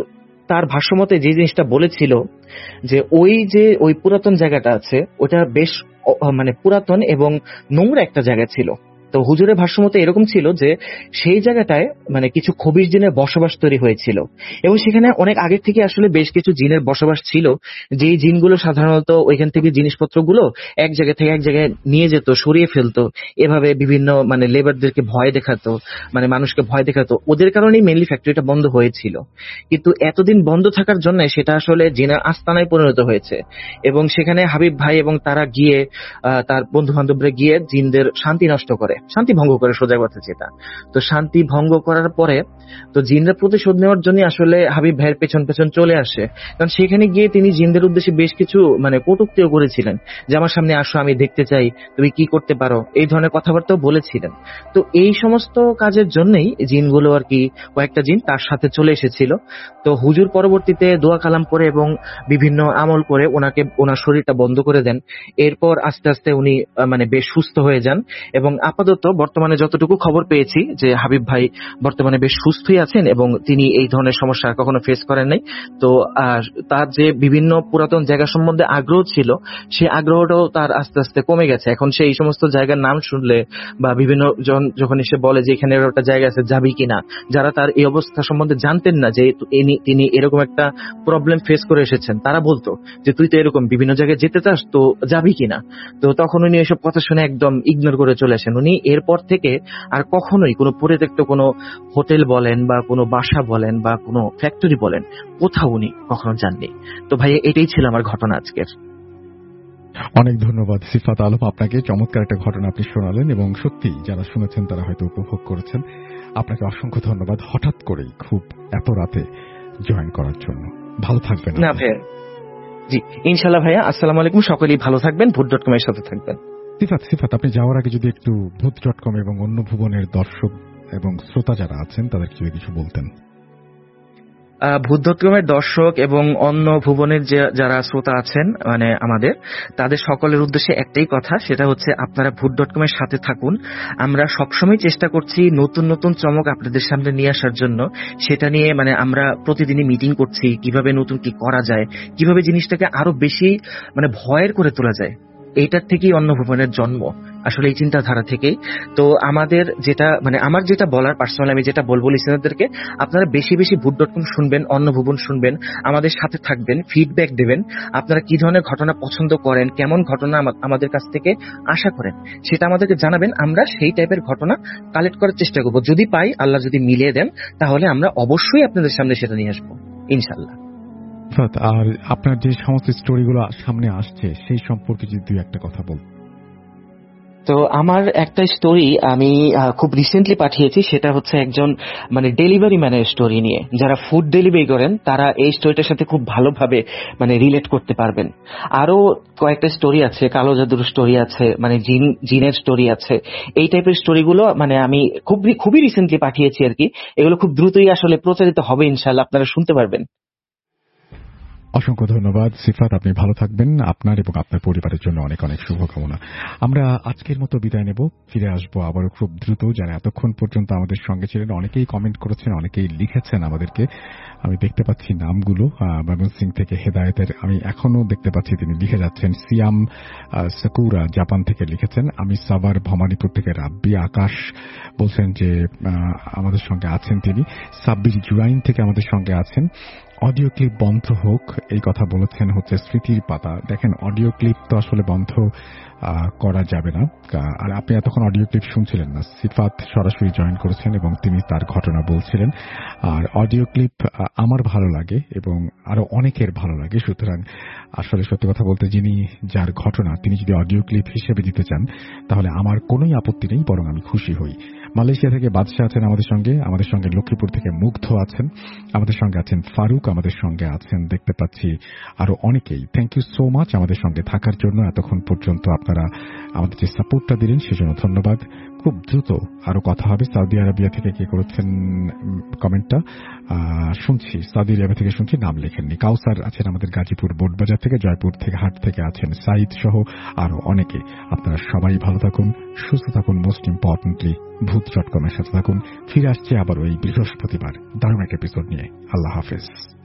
তার ভাষ্যমতে যে জিনিসটা বলেছিল যে ওই যে ওই পুরাতন জায়গাটা আছে ওটা বেশ মানে পুরাতন এবং নোংরা একটা জায়গা ছিল। তো হুজুরের ভাষ্যমতে এরকম ছিল যে সেই জায়গাটায় মানে কিছু খবির জিনের বসবাস তৈরি হয়েছিল এবং সেখানে অনেক আগে থেকে আসলে বেশ কিছু জিনের বসবাস ছিল, যে জিনগুলো সাধারণত ওইখান থেকে জিনিসপত্রগুলো এক জায়গা থেকে এক জায়গায় নিয়ে যেত, সরিয়ে ফেলতো, এভাবে বিভিন্ন মানে লেবারদেরকে ভয় দেখাতো, মানে মানুষকে ভয় দেখাতো। ওদের কারণেই মেইনলি ফ্যাক্টরিটা বন্ধ হয়েছিল, কিন্তু এতদিন বন্ধ থাকার জন্য সেটা আসলে জিনের আস্তানায় পরিণত হয়েছে এবং সেখানে হাবিব ভাই এবং তারা গিয়ে তার বন্ধু বান্ধবরা গিয়ে জিনদের শান্তি নষ্ট করে, শান্তি ভঙ্গ করে, সোজা কথা যেটা। তো শান্তি ভঙ্গ করার পরে তো জিনরা প্রতিশোধ নেওয়ার জন্য আসলে হাবিব ভাইয়ের পেছন পেছন চলে আসে, কারণ সেখানে গিয়ে তিনি জিনদের উদ্দেশ্যে বেশ কিছু মানে কটূক্তিও করেছিলেন যে আমার সামনে আসো, আমি দেখতে চাই তুমি কি করতে পারো, এই ধরনের কথাবার্তাও বলেছিলেন। তো এই সমস্ত কাজের জন্যই জিনগুলো আর কি কয়েকটা জিন তার সাথে চলে এসেছিল। তো হুজুর পরবর্তীতে দোয়া কালাম করে এবং বিভিন্ন আমল করে ওনাকে ওনার শরীরটা বন্ধ করে দেন। এরপর আস্তে আস্তে উনি মানে বেশ সুস্থ হয়ে যান এবং আপাতত বর্তমানে যতটুকু খবর পেয়েছি যে হাবিব ভাই বর্তমানে বেশ সুস্থই আছেন এবং তিনি এই ধরনের সমস্যা কখনো ফেস করেন নাই। তো তার যে বিভিন্ন পুরাতন জায়গা সম্বন্ধে আগ্রহ ছিল সেই আগ্রহটাও তার আস্তে আস্তে কমে গেছে। এখন সে এই সমস্ত জায়গার নাম শুনলে বা বিভিন্ন জন যখন এসে বলে যে এখানে একটা জায়গা আছে যাবি কিনা, যারা তার এই অবস্থা সম্বন্ধে জানতেন না যে তিনি এরকম একটা প্রবলেম ফেস করে এসেছেন, তারা বলতো যে তুই তো এরকম বিভিন্ন জায়গায় যেতে চাস, তো যাবি কিনা। তো তখন উনি এসব কথা শুনে একদম ইগনোর করে চলে আসেন। উনি এরপর থেকে আর কখনোই কোনো পরিত্যক্ত কোনো হোটেল বলেন বা কোনো বাসা বলেন বা কোনো ফ্যাক্টরি বলেন, কোথাও উনি কখনো যাননি। তো ভাই এটাই ছিল আমার ঘটনা আজকের। অনেক ধন্যবাদ সিফাত আলম আপনাকে, চমৎকার একটা ঘটনা আপনি শোনালেন এবং সত্যি যারা শুনেছেন তারা হয়তো উপভোগ করেছেন। আপনাকে অসংখ্য ধন্যবাদ হঠাৎ করেই খুব এত রাতে জয়েন করার জন্য। ভালো থাকবেন। না ভাইয়া, জি ইনশাআল্লাহ ভাইয়া। আসসালামু আলাইকুম, সকলেই ভালো থাকবেন, ভূত ডট কম এর সাথে থাকবেন। সিফাত সিফাত আপনি যাওয়ার আগে যদি একটু ভূত ডট কম এবং অন্য ভুবনের দর্শক এবং শ্রোতা যারা আছেন তাদেরকে যদি কিছু বলতেন। ভূত ডট কম এর দর্শক এবং অন্য ভুবনের যে যারা শ্রোতা আছেন মানে আমাদের, তাদের সকলের উদ্দেশ্যে একটাই কথা, সেটা হচ্ছে আপনারা ভূত ডট কম এর সাথে থাকুন। আমরা সবসময় চেষ্টা করছি নতুন নতুন চমক আপনাদের সামনে নিয়ে আসার জন্য। সেটা নিয়ে মানে আমরা প্রতিদিনই মিটিং করছি, কিভাবে নতুন কি করা যায়, কিভাবে জিনিসটাকে আরো বেশি মানে ভয়ের করে তোলা যায়। এইটার থেকেই অন্য ভুবনের জন্ম, আসলে এই চিন্তাধারা থেকেই। তো আমাদের যেটা মানে আমার যেটা বলার পার্সোনালি আমি যেটা বলবো লিসেনারদেরকে, আপনারা বেশি বেশি ভূত ডট কম শুনবেন, অন্য ভুবন শুনবেন, আমাদের সাথে থাকবেন, ফিডব্যাক দেবেন, আপনারা কি ধরনের ঘটনা পছন্দ করেন, কেমন ঘটনা আমাদের কাছ থেকে আশা করেন সেটা আমাদেরকে জানাবেন। আমরা সেই টাইপের ঘটনা কালেক্ট করার চেষ্টা করবো, যদি পাই, আল্লাহ যদি মিলিয়ে দেন, তাহলে আমরা অবশ্যই আপনাদের সামনে সেটা নিয়ে আসবো ইনশাল্লাহ। আর আপনার যে সমস্ত স্টোরিগুলো সামনে আসছে সেই সম্পর্কে যদি দুই একটা কথা বল। তো আমার একটা স্টোরি আমি খুব রিসেন্টলি পাঠিয়েছি, সেটা হচ্ছে একজন মানে ডেলিভারি ম্যানের স্টোরি নিয়ে। যারা ফুড ডেলিভারি করেন তারা এই স্টোরিটার সাথে খুব ভালোভাবে মানে রিলেট করতে পারবেন। আরো কয়েকটা স্টোরি আছে, কালো জাদুর স্টোরি আছে, মানে জিন জিনের স্টোরি আছে। এই টাইপের স্টোরিগুলো মানে আমি খুব খুবই রিসেন্টলি পাঠিয়েছি আর কি। এগুলো খুব দ্রুতই আসলে প্রচারিত হবে ইনশাআল্লাহ, আপনারা শুনতে পারবেন। অসংখ্য ধন্যবাদ সিফাত, আপনি ভালো থাকবেন। আপনার এবং আপনার পরিবারের জন্য অনেক অনেক শুভকামনা। আমরা আজকের মতো বিদায় নেব, ফিরে আসবো আবারও খুব দ্রুত। যারা এতক্ষণ পর্যন্ত আমাদের সঙ্গে ছিলেন, অনেকেই কমেন্ট করেছেন, অনেকেই লিখেছেন আমাদেরকে, আমি দেখতে পাচ্ছি নামগুলো। ময়মনসিংহ থেকে হেদায়েতের আমি এখনো দেখতে পাচ্ছি তিনি লিখে যাচ্ছেন। সিয়াম সাকুরা জাপান থেকে লিখেছেন। আমি সাভার ভবানীপুর থেকে রাব্বি আকাশ বলছেন যে আমাদের সঙ্গে আছেন তিনি। সাব্বির জুরাইন থেকে আমাদের সঙ্গে আছেন। অডিও ক্লিপ বন্ধ হোক এই কথা বলেছেন হচ্ছে স্মৃতির পাতা। দেখেন অডিও ক্লিপ তো আসলে বন্ধ করা যাবে না, আর আপনি এতক্ষণ অডিও ক্লিপ শুনছিলেন না। সিফাত সরাসরি জয়েন করেছেন এবং তিনি তার ঘটনা বলছিলেন। আর অডিও ক্লিপ আমার ভালো লাগে এবং আরো অনেকের ভালো লাগে, সুতরাং আসলে সত্যি কথা বলতে যিনি যার ঘটনা তিনি যদি অডিও ক্লিপ হিসেবে দিতে চান তাহলে আমার কোনোই আপত্তি নেই, বরং আমি খুশি হই। মালয়েশিয়া থেকে বাদশাহ আছেন আমাদের সঙ্গে, আমাদের সঙ্গে লক্ষ্মীপুর থেকে মুগ্ধ আছেন, আমাদের সঙ্গে আছেন ফারুক, আমাদের সঙ্গে আছেন দেখতে পাচ্ছি আরো অনেকেই। থ্যাংক ইউ সো মাচ আমাদের সঙ্গে থাকার জন্য। এতক্ষণ পর্যন্ত আপনারা আমাদের যে সাপোর্টটা দিলেন সেজন্য ধন্যবাদ। খুব দ্রুত আরো কথা হবে। সৌদি আরবিয়া থেকে কে করেছেন কমেন্টটা শুনছি, সৌদি আরবিয়া থেকে শুনছি, নাম লেখেননি। কাউসার আছেন আমাদের গাজীপুর বোটবাজার থেকে, জয়পুর থেকে হাট থেকে আছেন সাইদ সহ আরো অনেকে। আপনারা সবাই ভালো থাকুন, সুস্থ থাকুন, most importantly Bhoot dot com এর সাথে থাকুন। ফিরে আসছে আবার ওই বৃহস্পতিবার দারুণ একটা এপিসোড নিয়ে। আল্লাহ হাফেজ।